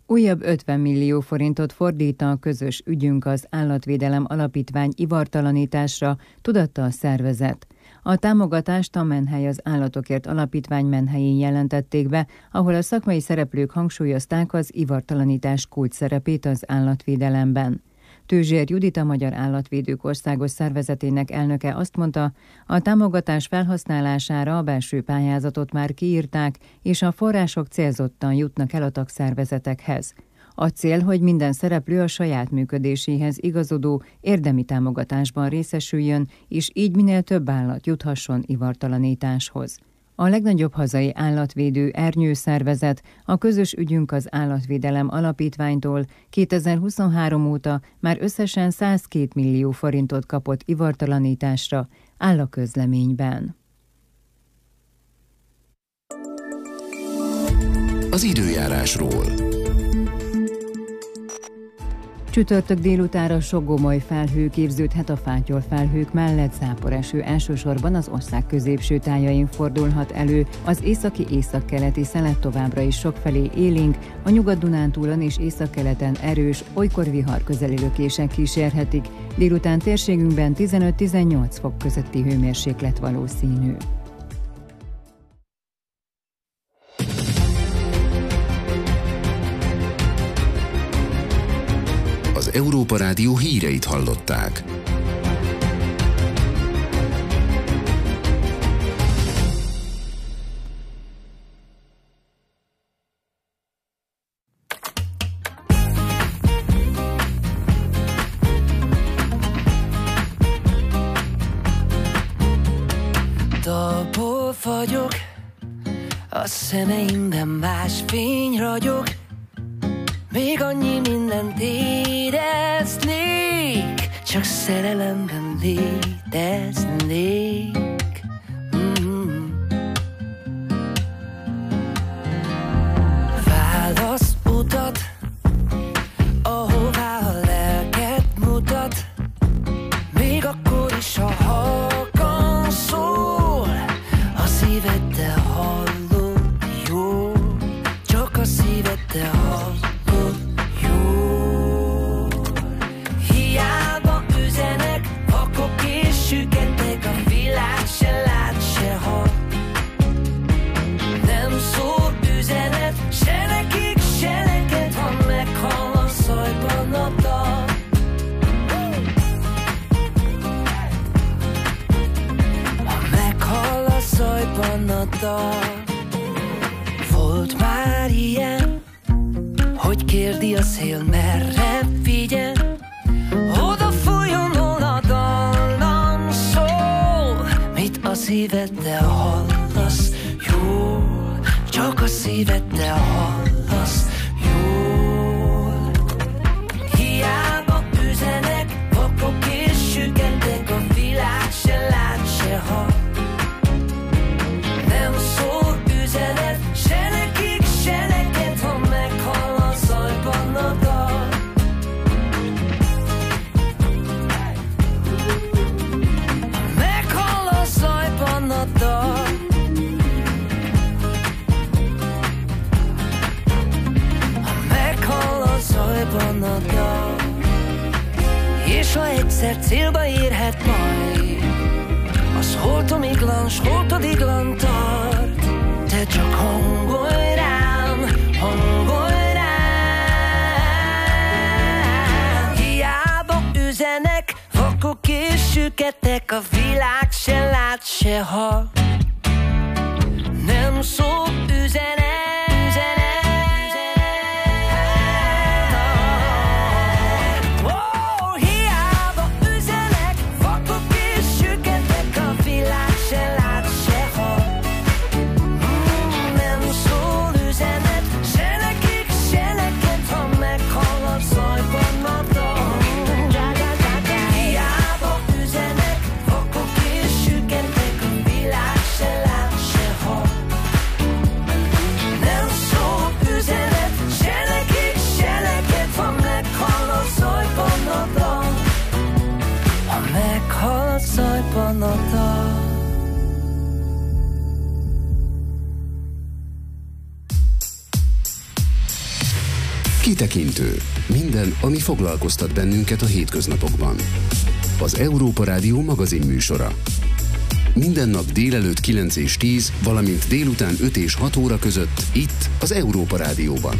Újabb ötven millió forintot fordít a Közös ügyünk az Állatvédelem Alapítvány ivartalanításra, tudatta a szervezet. A támogatást a Menhely az Állatokért Alapítvány menhelyén jelentették be, ahol a szakmai szereplők hangsúlyozták az ivartalanítás kulcsszerepét az állatvédelemben. Tőzsér Judit, a Magyar Állatvédők Országos Szervezetének elnöke azt mondta, a támogatás felhasználására a belső pályázatot már kiírták, és a források célzottan jutnak el a tagszervezetekhez. A cél, hogy minden szereplő a saját működéséhez igazodó érdemi támogatásban részesüljön, és így minél több állat juthasson ivartalanításhoz. A legnagyobb hazai állatvédő ernyőszervezet, a Közös ügyünk az Állatvédelem Alapítványtól kétezer-huszonhárom óta már összesen százkét millió forintot kapott ivartalanításra, áll a közleményben. Az időjárásról. Csütörtök délutára sok gomoly felhő képződhet a fátyol felhők mellett, záporeső elsősorban az ország középső tájain fordulhat elő, az északi északkeleti szelet továbbra is sokfelé élénk, a Nyugat-Dunántúlon és északkeleten erős, olykor vihar közeli lökések kísérhetik, délután térségünkben tizenöt-tizennyolc fok közötti hőmérséklet valószínű. Az Európa Rádió híreit hallották. Dalból vagyok, a szemeimben más fény ragyog, még annyi mindent éreznék, csak szerelemben léteznék. Mm-hmm. Válasz utat, ahová a lelket mutat, még akkor is, ha halkan szól, a szíveddel hallod jól, csak a szíveddel hallod. Süketek, a világ se lát, se hall. Nem szól üzenet, se nekik, se neked, ha meghal a szajban a dal. Ha meghal a szajban a dal. Volt már ilyen, hogy kérdi a szél, merre figyel, oda fújjon a dal. A szíveddel hallasz jól, csak a szíveddel hallasz jól. Hiába üzenek, vakok és süketek, a világ se lát, se hall. Nem szól üzenet, se nekik, se neked, ha meghal a zajban a dal. A dal. Ha meghal a zajban a dal, és ha egyszer célba érhet majd, az holtomiglan, s holtodiglan tart. Te csak hangolj rám, hangolj rám. Hiába üzenek, vakok és süketek, a világ se lát, se hall. Nem szól üzenet, üzenet, üzenet. Oh, hiába üzenek, vakok és süketek, a világ se lát, se hall. Mm, nem szól üzenet, se nekik, se neked, ha meghal a zajban a dal. Zajban a dal. Kitekintő. Minden, ami foglalkoztat bennünket a hétköznapokban. Az Európa Rádió magazin műsora. Minden nap délelőtt kilenc és tíz, valamint délután öt és hat óra között itt az Európa Rádióban.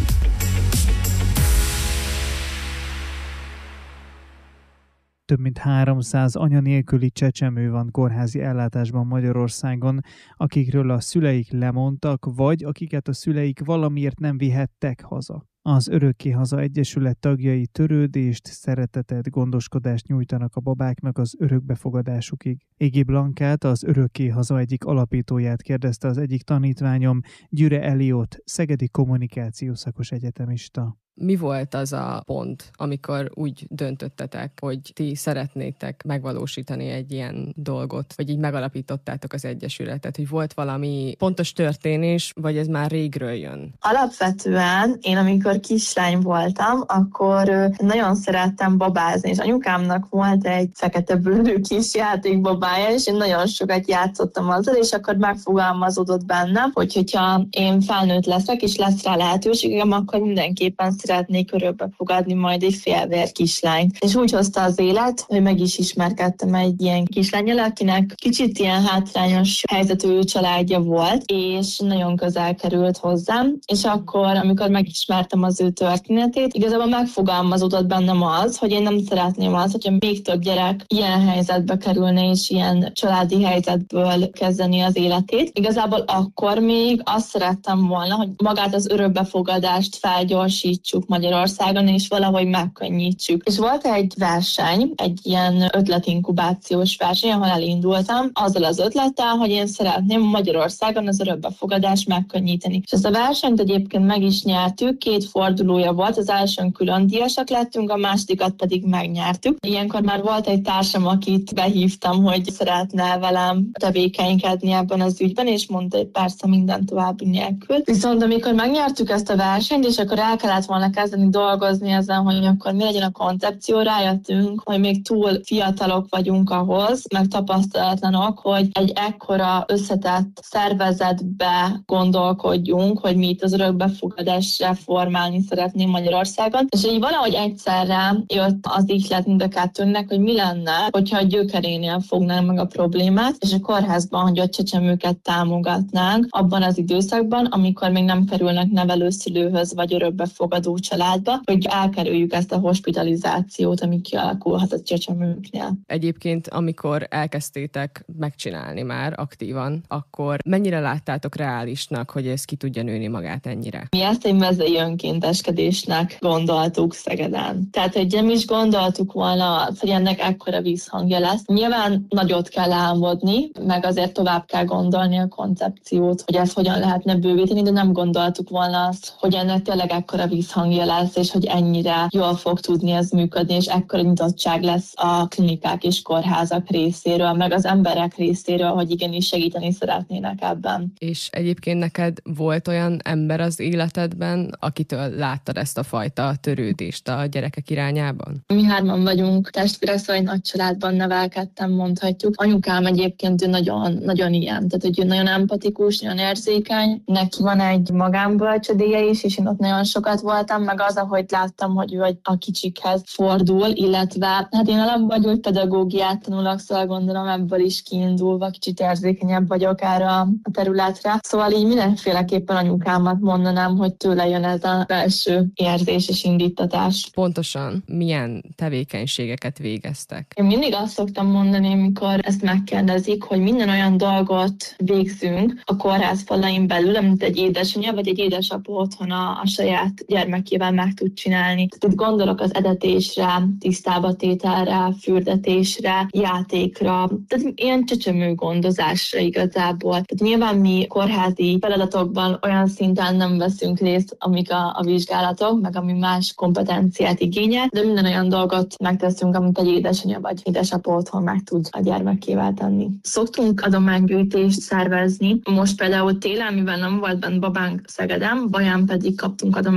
Több mint háromszáz anya nélküli csecsemő van kórházi ellátásban Magyarországon, akikről a szüleik lemondtak, vagy akiket a szüleik valamiért nem vihettek haza. Az Örökké Haza Egyesület tagjai törődést, szeretetet, gondoskodást nyújtanak a babáknak az örökbefogadásukig. Égi Blankát, az Örökké Haza egyik alapítóját kérdezte az egyik tanítványom, Gyüre Eliott, szegedi kommunikációszakos egyetemista. Mi volt az a pont, amikor úgy döntöttetek, hogy ti szeretnétek megvalósítani egy ilyen dolgot, vagy így megalapítottátok az egyesületet, hogy volt valami pontos történés, vagy ez már régről jön? Alapvetően én, amikor kislány voltam, akkor nagyon szerettem babázni, és anyukámnak volt egy fekete bőrű kis játékbabája, és én nagyon sokat játszottam azzal, és akkor megfogalmazódott bennem, hogy hogyha én felnőtt leszek, és lesz rá lehetőségem, akkor mindenképpen szeretnék örökbe fogadni majd egy félvér kislányt. És úgy hozta az élet, hogy meg is ismerkedtem egy ilyen kislánnyal, akinek kicsit ilyen hátrányos helyzetű családja volt, és nagyon közel került hozzám, és akkor, amikor megismertem az ő történetét, igazából megfogalmazódott bennem az, hogy én nem szeretném azt, hogyha még több gyerek ilyen helyzetbe kerülne, és ilyen családi helyzetből kezdeni az életét. Igazából akkor még azt szerettem volna, hogy magát az örökbefogadást felgyorsítsuk Magyarországon, és valahogy megkönnyítsük. És volt egy verseny, egy ilyen ötletinkubációs verseny, ahol elindultam azzal az ötlettel, hogy én szeretném Magyarországon az örökbefogadást megkönnyíteni. És ezt a versenyt egyébként meg is nyertük, két fordulója volt, az elsőn külön díjasak lettünk, a másodikat pedig megnyertük. Ilyenkor már volt egy társam, akit behívtam, hogy szeretne velem tevékenykedni ebben az ügyben, és mondta, hogy persze minden további nélkül. Viszont amikor megnyertük ezt a versenyt, és akkor el kellett volna kezdeni dolgozni ezen, hogy akkor mi legyen a koncepció, rájöttünk, hogy még túl fiatalok vagyunk ahhoz, meg tapasztalatlanok, hogy egy ekkora összetett szervezetbe gondolkodjunk, hogy mi itt az örökbefogadásra formálni szeretnénk Magyarországon. És így valahogy egyszerre jött az ihlet mind a kettőnknek, hogy mi lenne, hogyha a gyökerénél fognánk meg a problémát, és a kórházban, hogy a csecsemőket támogatnánk abban az időszakban, amikor még nem kerülnek nevelőszülőhöz vagy örökbefogadó családba, hogy elkerüljük ezt a hospitalizációt, ami kialakulhat a csecsemőknél. Egyébként, amikor elkezdtétek megcsinálni már aktívan, akkor mennyire láttátok reálisnak, hogy ez ki tudja nőni magát ennyire? Mi ezt egy mezei önkénteskedésnek gondoltuk Szegeden. Tehát, hogy nem is gondoltuk volna, hogy ennek ekkora vízhangja lesz. Nyilván nagyot kell álmodni, meg azért tovább kell gondolni a koncepciót, hogy ezt hogyan lehetne bővíteni, de nem gondoltuk volna azt, hogy ennek tényleg ekkora vízhangja lesz, és hogy ennyire jól fog tudni ez működni, és ekkora nyitottság lesz a klinikák és kórházak részéről, meg az emberek részéről, hogy igenis segíteni szeretnének ebben. És egyébként neked volt olyan ember az életedben, akitől láttad ezt a fajta törődést a gyerekek irányában? Mi hárman vagyunk testvérek, szóval egy nagy családban nevelkedtem, mondhatjuk. Anyukám egyébként ő nagyon, nagyon ilyen, tehát hogy ő nagyon empatikus, nagyon érzékeny. Neki van egy magánbölcsödéje is, és én ott nagyon sokat voltam, meg az, ahogy láttam, hogy ő a kicsikhez fordul, illetve hát én alapban gyógypedagógiát tanulok, szóval gondolom ebből is kiindulva kicsit érzékenyebb vagyok erre a területre. Szóval így mindenféleképpen anyukámat mondanám, hogy tőle jön ez a belső érzés és indítatás. Pontosan milyen tevékenységeket végeztek? Én mindig azt szoktam mondani, amikor ezt megkérdezik, hogy minden olyan dolgot végzünk a kórház falain belül, amit egy édesanyja vagy egy édesapa otthon a, a saját gyermekével meg tud csinálni. Tehát gondolok az edetésre, tisztábatételre, fürdetésre, játékra, tehát ilyen csecsemő gondozásra igazából. Tehát nyilván mi kórházi feladatokban olyan szinten nem veszünk részt, amik a, a vizsgálatok, meg ami más kompetenciát igényel, de minden olyan dolgot megteszünk, amit egy édesanyja vagy édesapa otthon meg tud a gyermekével tenni. Szoktunk adománygyűjtést szervezni. Most például télen, mivel nem volt bent babánk Szegeden, Baján pedig kaptunk adományokat,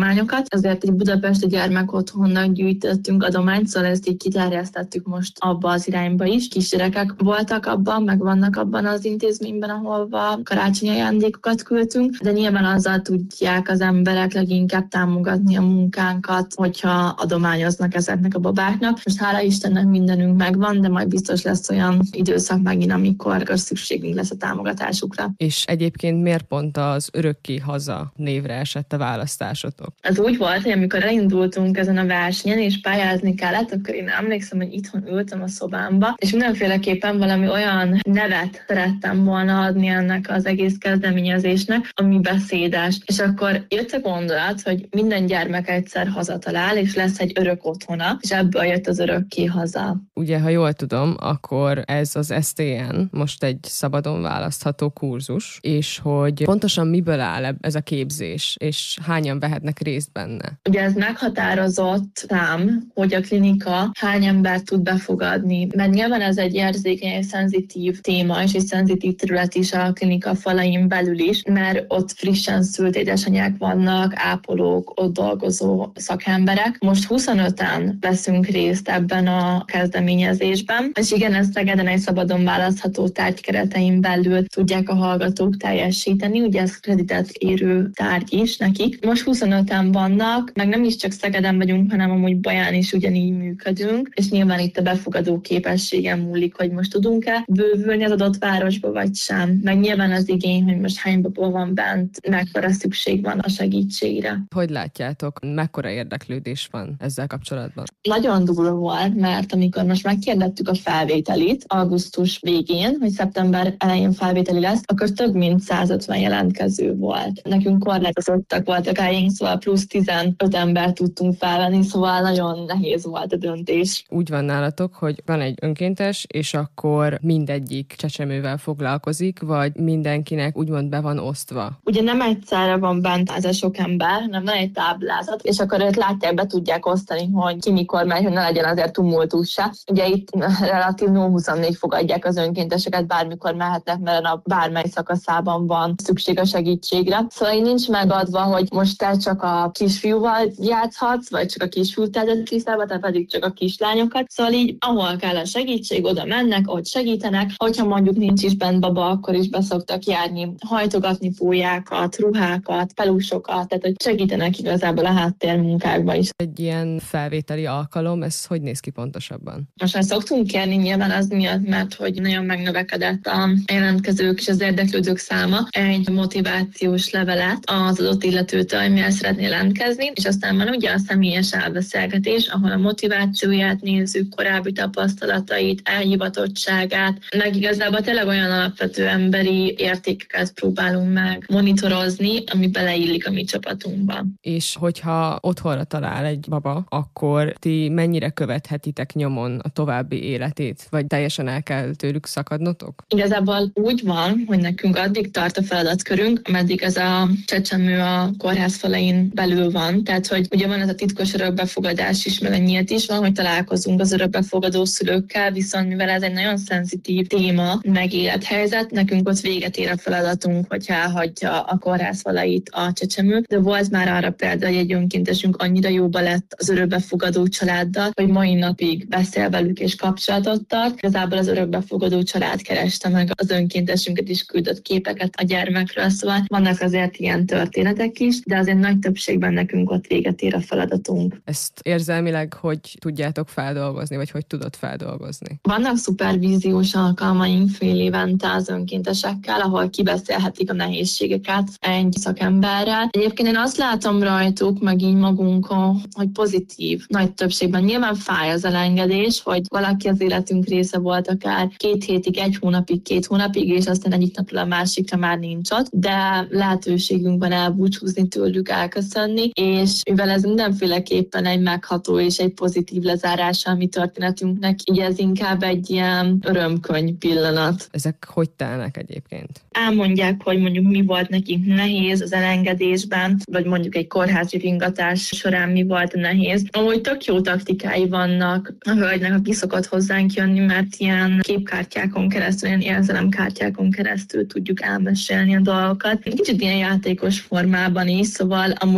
ezért egy budapesti gyermekotthonnak gyűjtöttünk adományt, szóval ezt így kiterjesztettük most abba az irányba is. Kisgyerekek voltak abban, meg vannak abban az intézményben, ahol karácsonyi ajándékokat küldtünk, de nyilván azzal tudják az emberek leginkább támogatni a munkánkat, hogyha adományoznak ezeknek a babáknak. Most hála Istennek mindenünk megvan, de majd biztos lesz olyan időszak megint, amikor szükségünk lesz a támogatásukra. És egyébként miért pont az Örökké Haza névre esett a választásotok? Ez úgy volt, hogy amikor elindultunk ezen a versenyen, és pályázni kellett, akkor én emlékszem, hogy itthon ültem a szobámba, és mindenféleképpen valami olyan nevet szerettem volna adni ennek az egész kezdeményezésnek, ami beszédes. És akkor jött a gondolat, hogy minden gyermek egyszer hazatalál, és lesz egy örök otthona, és ebből jött az Örökké Haza. Ugye, ha jól tudom, akkor ez az es té en most egy szabadon választható kurzus, és hogy pontosan miből áll ez a képzés, és hányan vehetnek részt benne? Ugye ez meghatározott szám, hogy a klinika hány embert tud befogadni, mert nyilván ez egy érzékeny és szenzitív téma, és egy szenzitív terület is a klinika falain belül is, mert ott frissen szült édesanyák vannak, ápolók, ott dolgozó szakemberek. Most huszonöten veszünk részt ebben a kezdeményezésben, és igen, ez Szegeden egy szabadon választható tárgy keretein belül tudják a hallgatók teljesíteni, ugye ez kreditet érő tárgy is nekik. Most huszonöten vannak, meg nem is csak Szegeden vagyunk, hanem amúgy Baján is ugyanígy működünk, és nyilván itt a befogadó képességen múlik, hogy most tudunk-e bővülni az adott városba, vagy sem. Meg nyilván az igény, hogy most hány baba van bent, mekkora szükség van a segítségre. Hogy látjátok, mekkora érdeklődés van ezzel kapcsolatban? Nagyon durva volt, mert amikor most megkérdettük a felvételit augusztus végén, hogy szeptember elején felvételi lesz, akkor több mint százötven jelentkező volt. Nekünk korlátozottak voltak álljénk, szóval plusz tizenöt ember tudtunk felvenni, szóval nagyon nehéz volt a döntés. Úgy van nálatok, hogy van egy önkéntes, és akkor mindegyik csecsemővel foglalkozik, vagy mindenkinek úgymond be van osztva? Ugye nem egyszerre van bent ez a sok ember, hanem van egy táblázat, és akkor őt látják, be tudják osztani, hogy ki mikor megy, hogy ne legyen azért tumultus se. Ugye itt relatív nulla huszonnégy fogadják az önkénteseket, bármikor mehetnek, mert a nap bármely szakaszában van szükség a segítségre. Szóval így nincs megadva, hogy most te csak a kisfiúval játszhatsz, vagy csak a kisfiút teheted tisztába, te pedig csak a kislányokat. Szóval így, ahol kell a segítség, oda mennek, ott segítenek. Hogyha mondjuk nincs is bent baba, akkor is beszoktak járni, hajtogatni pólyákat, ruhákat, pelusokat, tehát hogy segítenek igazából a háttérmunkákba is. Egy ilyen felvételi alkalom, ez hogy néz ki pontosabban? Most már szoktunk kérni nyilván az miatt, mert hogy nagyon megnövekedett a jelentkezők és az érdeklődők száma, egy motivációs levelet az adott illetőtől, hogy miért szeretné jelentkezni, és aztán van ugye a személyes elbeszélgetés, ahol a motivációját nézzük, korábbi tapasztalatait, elhivatottságát, meg igazából tényleg olyan alapvető emberi értékeket próbálunk meg monitorozni, ami beleillik a mi csapatunkba. És hogyha otthonra talál egy baba, akkor ti mennyire követhetitek nyomon a további életét, vagy teljesen el kell tőlük szakadnotok? Igazából úgy van, hogy nekünk addig tart a feladatkörünk, ameddig ez a csecsemő a kórház falain belül van. Tehát, hogy ugye van ez a titkos örökbefogadás is, meg a nyílt is van, hogy találkozunk az örökbefogadó szülőkkel, viszont mivel ez egy nagyon szenzitív téma, meg élethelyzet, nekünk ott véget ér a feladatunk, hogyha elhagyja a kórház falait a csecsemő. De volt már arra példa, hogy egy önkéntesünk annyira jóba lett az örökbefogadó családdal, hogy mai napig beszél velük és kapcsolatot tart. Igazából az örökbefogadó család kereste meg az önkéntesünket is, küldött képeket a gyermekről, szóval vannak azért ilyen történetek is, de azért nagy többségben nekünk ott véget ér a feladatunk. Ezt érzelmileg hogy tudjátok feldolgozni, vagy hogy tudod feldolgozni? Vannak szupervíziós alkalmaink fél évente az önkéntesekkel, ahol kibeszélhetik a nehézségeket egy szakemberrel. Egyébként én azt látom rajtuk, meg így magunkon, hogy pozitív nagy többségben. Nyilván fáj az elengedés, hogy valaki az életünk része volt akár két hétig, egy hónapig, két hónapig, és aztán egyik napról a másikra már nincs ott, de lehetőségünk van elbúcsúzni tőlük, elköszönni, és mivel ez mindenféleképpen egy megható és egy pozitív lezárása a mi történetünknek, így ez inkább egy ilyen örömkönyv pillanat. Ezek hogy telnek egyébként? Elmondják, hogy mondjuk mi volt nekik nehéz az elengedésben, vagy mondjuk egy kórházi ringatás során mi volt nehéz. Amúgy tök jó taktikái vannak a hölgynek, aki szokott hozzánk jönni, mert ilyen képkártyákon keresztül, ilyen érzelemkártyákon keresztül tudjuk elmesélni a dolgokat. Kicsit ilyen játékos formában is, szóval amúgy soha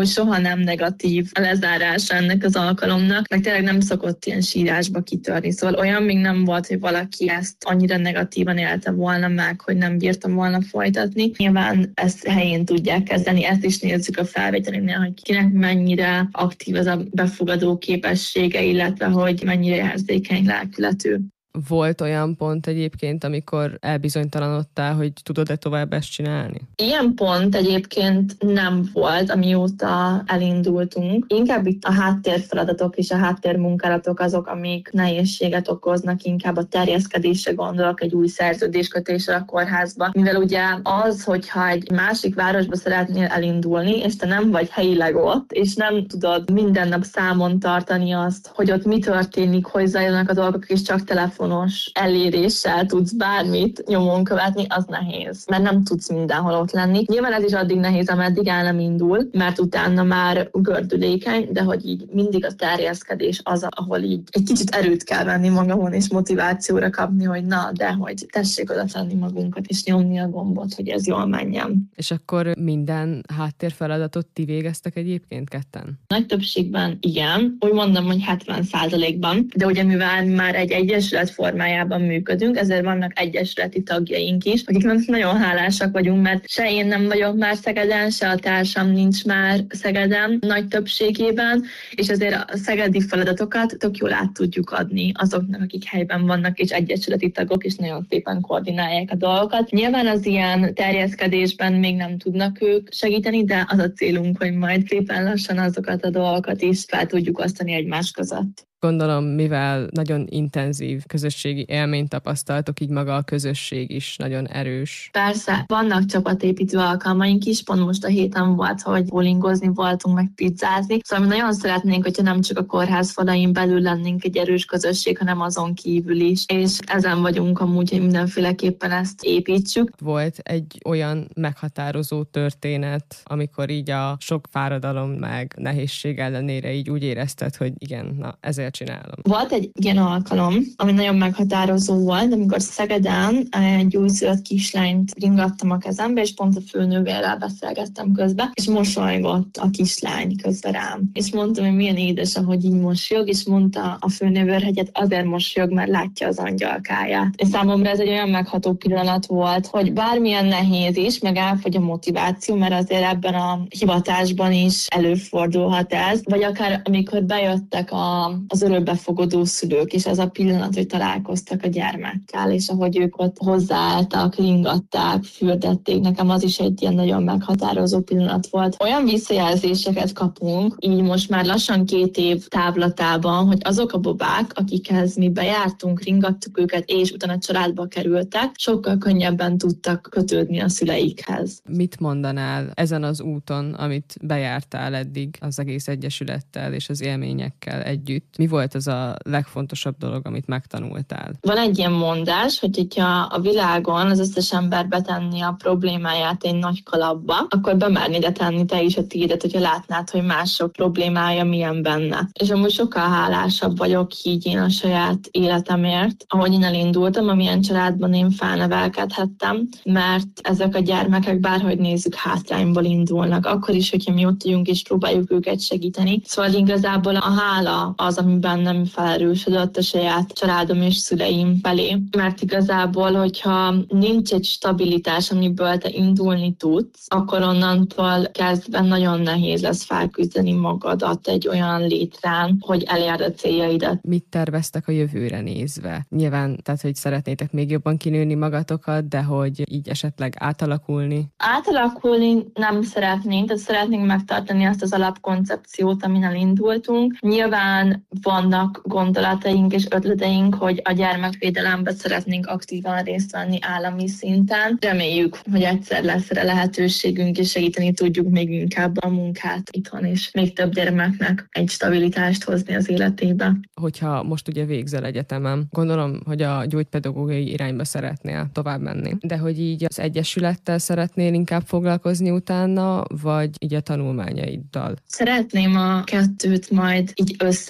nem negatív a lezárása ennek az alkalomnak, meg tényleg nem szokott ilyen sírásba kitörni. Szóval olyan még nem volt, hogy valaki ezt annyira negatívan élte volna meg, hogy nem bírtam volna folytatni. Nyilván ezt helyén tudják kezdeni, ezt is nézzük a felvételénél, hogy kinek mennyire aktív ez a befogadó képessége, illetve hogy mennyire érzékeny lelkületű. Volt olyan pont egyébként, amikor elbizonytalanodtál, hogy tudod-e tovább ezt csinálni? Ilyen pont egyébként nem volt, amióta elindultunk. Inkább itt a háttérfeladatok és a háttérmunkálatok azok, amik nehézséget okoznak, inkább a terjeszkedésre gondolok, egy új szerződéskötésre a kórházba. Mivel ugye az, hogyha egy másik városba szeretnél elindulni, és te nem vagy helyileg ott, és nem tudod minden nap számon tartani azt, hogy ott mi történik, hogy zajlanak a dolgok, és csak telefon eléréssel tudsz bármit nyomon követni, az nehéz, mert nem tudsz mindenhol ott lenni. Nyilván ez is addig nehéz, ameddig el nem indul, mert utána már gördülékeny, de hogy így mindig a terjeszkedés az, ahol így egy kicsit erőt kell venni magamon, és motivációra kapni, hogy na, de hogy tessék oda tenni magunkat, és nyomni a gombot, hogy ez jól menjen. És akkor minden háttérfeladatot ti végeztek egyébként ketten? Nagy többségben igen, úgy mondom, hogy hetven százalékban, de ugye mivel már egy egyesület formájában működünk, ezért vannak egyesületi tagjaink is, akiknek nagyon hálásak vagyunk, mert se én nem vagyok már Szegeden, se a társam nincs már Szegeden nagy többségében, és azért a szegedi feladatokat tök jól át tudjuk adni azoknak, akik helyben vannak, és egyesületi tagok, és nagyon szépen koordinálják a dolgokat. Nyilván az ilyen terjeszkedésben még nem tudnak ők segíteni, de az a célunk, hogy majd szépen lassan azokat a dolgokat is fel tudjuk osztani egymás között. Gondolom, mivel nagyon intenzív közösségi élményt tapasztaltok, így maga a közösség is nagyon erős. Persze, vannak csapatépítő alkalmaink is, pont most a héten volt, hogy bowlingozni voltunk, meg pizzázni. Szóval mi nagyon szeretnénk, hogyha nem csak a kórház falain belül lennénk egy erős közösség, hanem azon kívül is. És ezen vagyunk amúgy, hogy mindenféleképpen ezt építsük. Volt egy olyan meghatározó történet, amikor így a sok fáradalom meg nehézség ellenére így úgy érezted, hogy igen, na ezért csinálom. Volt egy ilyen alkalom, ami nagyon meghatározó volt, amikor Szegeden egy újszülött kislányt ringattam a kezembe, és pont a főnővérrel beszélgettem közben, és mosolygott a kislány közben rám. És mondtam, hogy milyen édes, ahogy így mosolyog, és mondta a főnővér, hogy azért mosolyog, mert látja az angyalkáját. És számomra ez egy olyan megható pillanat volt, hogy bármilyen nehéz is, meg elfogy a motiváció, mert azért ebben a hivatásban is előfordulhat ez, vagy akár amikor bejöttek a, az örökbefogadó szülők, és ez a pillanat, hogy találkoztak a gyermekkel, és ahogy ők ott hozzáálltak, ringatták, fürdették, nekem az is egy ilyen nagyon meghatározó pillanat volt. Olyan visszajelzéseket kapunk, így most már lassan két év távlatában, hogy azok a babák, akikhez mi bejártunk, ringattuk őket, és utána családba kerültek, sokkal könnyebben tudtak kötődni a szüleikhez. Mit mondanál ezen az úton, amit bejártál eddig az egész egyesülettel és az élményekkel együtt? Mi volt az a legfontosabb dolog, amit megtanultál? Van egy ilyen mondás, hogy hogyha a világon az összes ember betenni a problémáját egy nagy kalapba, akkor bemernéd tenni te is a tiédet, hogyha látnád, hogy mások problémája milyen benne. És amúgy sokkal hálásabb vagyok így én a saját életemért, ahogy én elindultam, amilyen családban én felnevelkedhettem, mert ezek a gyermekek bárhogy nézzük hátrányból indulnak, akkor is, hogyha mi ott vagyunk és próbáljuk őket segíteni. Szóval igazából a hála az, ami bennem felerősödött a saját családom és szüleim felé. Mert igazából, hogyha nincs egy stabilitás, amiből te indulni tudsz, akkor onnantól kezdve nagyon nehéz lesz felküzdeni magadat egy olyan létrán, hogy elérd a céljaidat. Mit terveztek a jövőre nézve? Nyilván, tehát, hogy szeretnétek még jobban kinőni magatokat, de hogy így esetleg átalakulni? Átalakulni nem szeretnénk, tehát szeretnénk megtartani azt az alapkoncepciót, amin elindultunk. Nyilván vannak gondolataink és ötleteink, hogy a gyermekvédelemben szeretnénk aktívan részt venni állami szinten. Reméljük, hogy egyszer lesz erre lehetőségünk, és segíteni tudjuk még inkább a munkát itthon, és még több gyermeknek egy stabilitást hozni az életébe. Hogyha most ugye végzel egyetemen, gondolom, hogy a gyógypedagógiai irányba szeretnél tovább menni, de hogy így az egyesülettel szeretnél inkább foglalkozni utána, vagy így a tanulmányaiddal? Szeretném a kettőt majd így összefogni,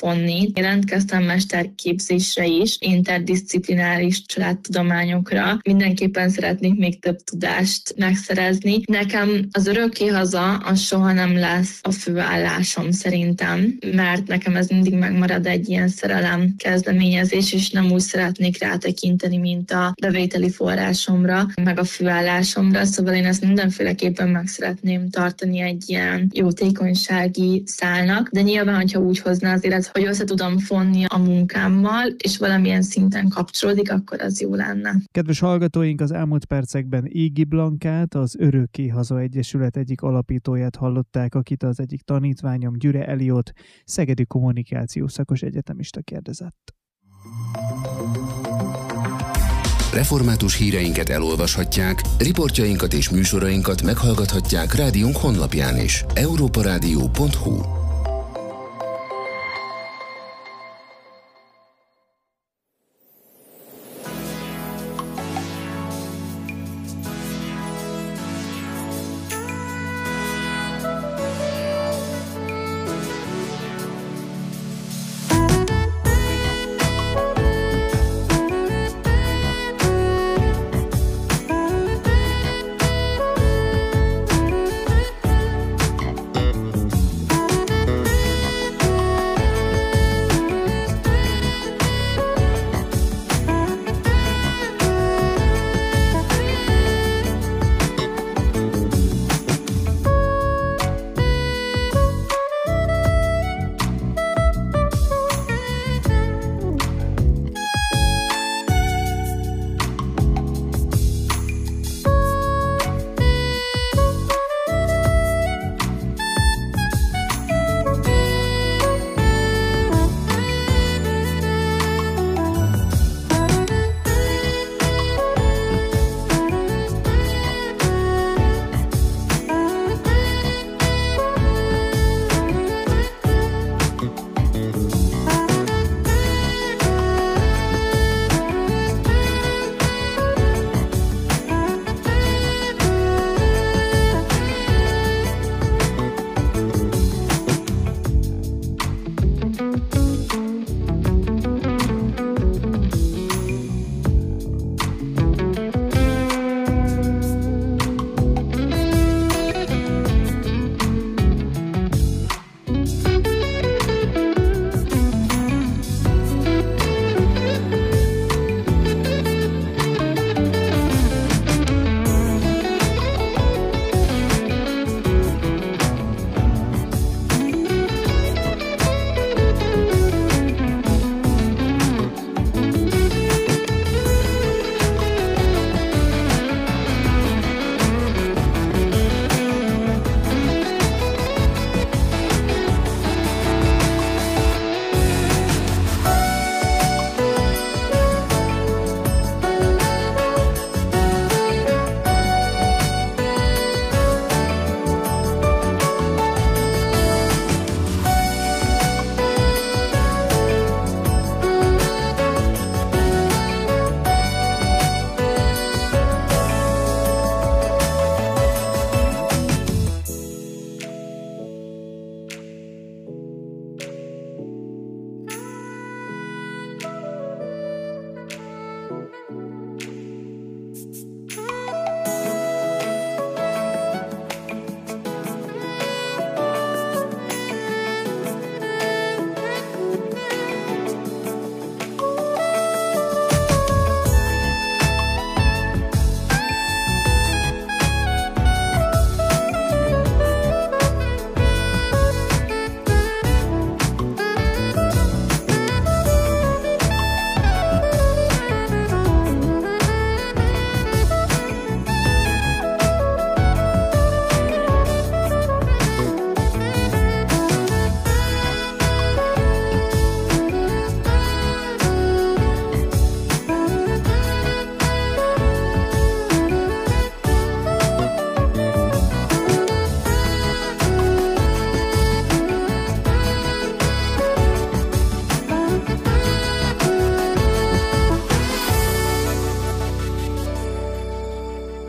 fonni. Jelentkeztem mesterképzésre is, interdisziplináris családtudományokra. Mindenképpen szeretnék még több tudást megszerezni. Nekem az örökké haza az soha nem lesz a főállásom szerintem, mert nekem ez mindig megmarad egy ilyen szerelem kezdeményezés, és nem úgy szeretnék rátekinteni, mint a bevételi forrásomra, meg a főállásomra, szóval én ezt mindenféleképpen meg szeretném tartani egy ilyen jótékonysági szálnak, de nyilván, hogyha úgy hozna az élet, hogy össze tudom fonni a munkámmal, és valamilyen szinten kapcsolódik, akkor az jó lenne. Kedves hallgatóink, az elmúlt percekben Égi Blankát, az Örökké Haza Egyesület egyik alapítóját hallották, akit az egyik tanítványom, Gyüre Eliott, szegedi kommunikációs szakos egyetemista kérdezett. Református híreinket elolvashatják, riportjainkat és műsorainkat meghallgathatják rádiónk honlapján is. európarádió pont hu.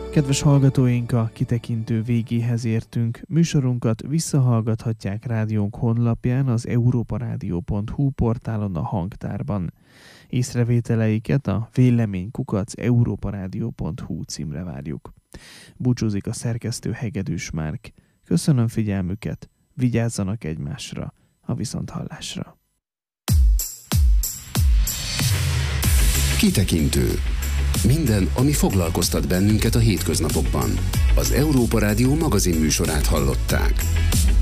Kedves hallgatóink, a kitekintő végéhez értünk. Műsorunkat visszahallgathatják rádiónk honlapján, az európarádió pont hu portálon, a hangtárban. Észrevételeiket a véleménykukac európarádió pont hu címre várjuk. Búcsúzik a szerkesztő Hegedűs Márk. Köszönöm figyelmüket, vigyázzanak egymásra, a viszonthallásra. Kitekintő. Minden, ami foglalkoztat bennünket a hétköznapokban. Az Európa Rádió magazin műsorát hallották.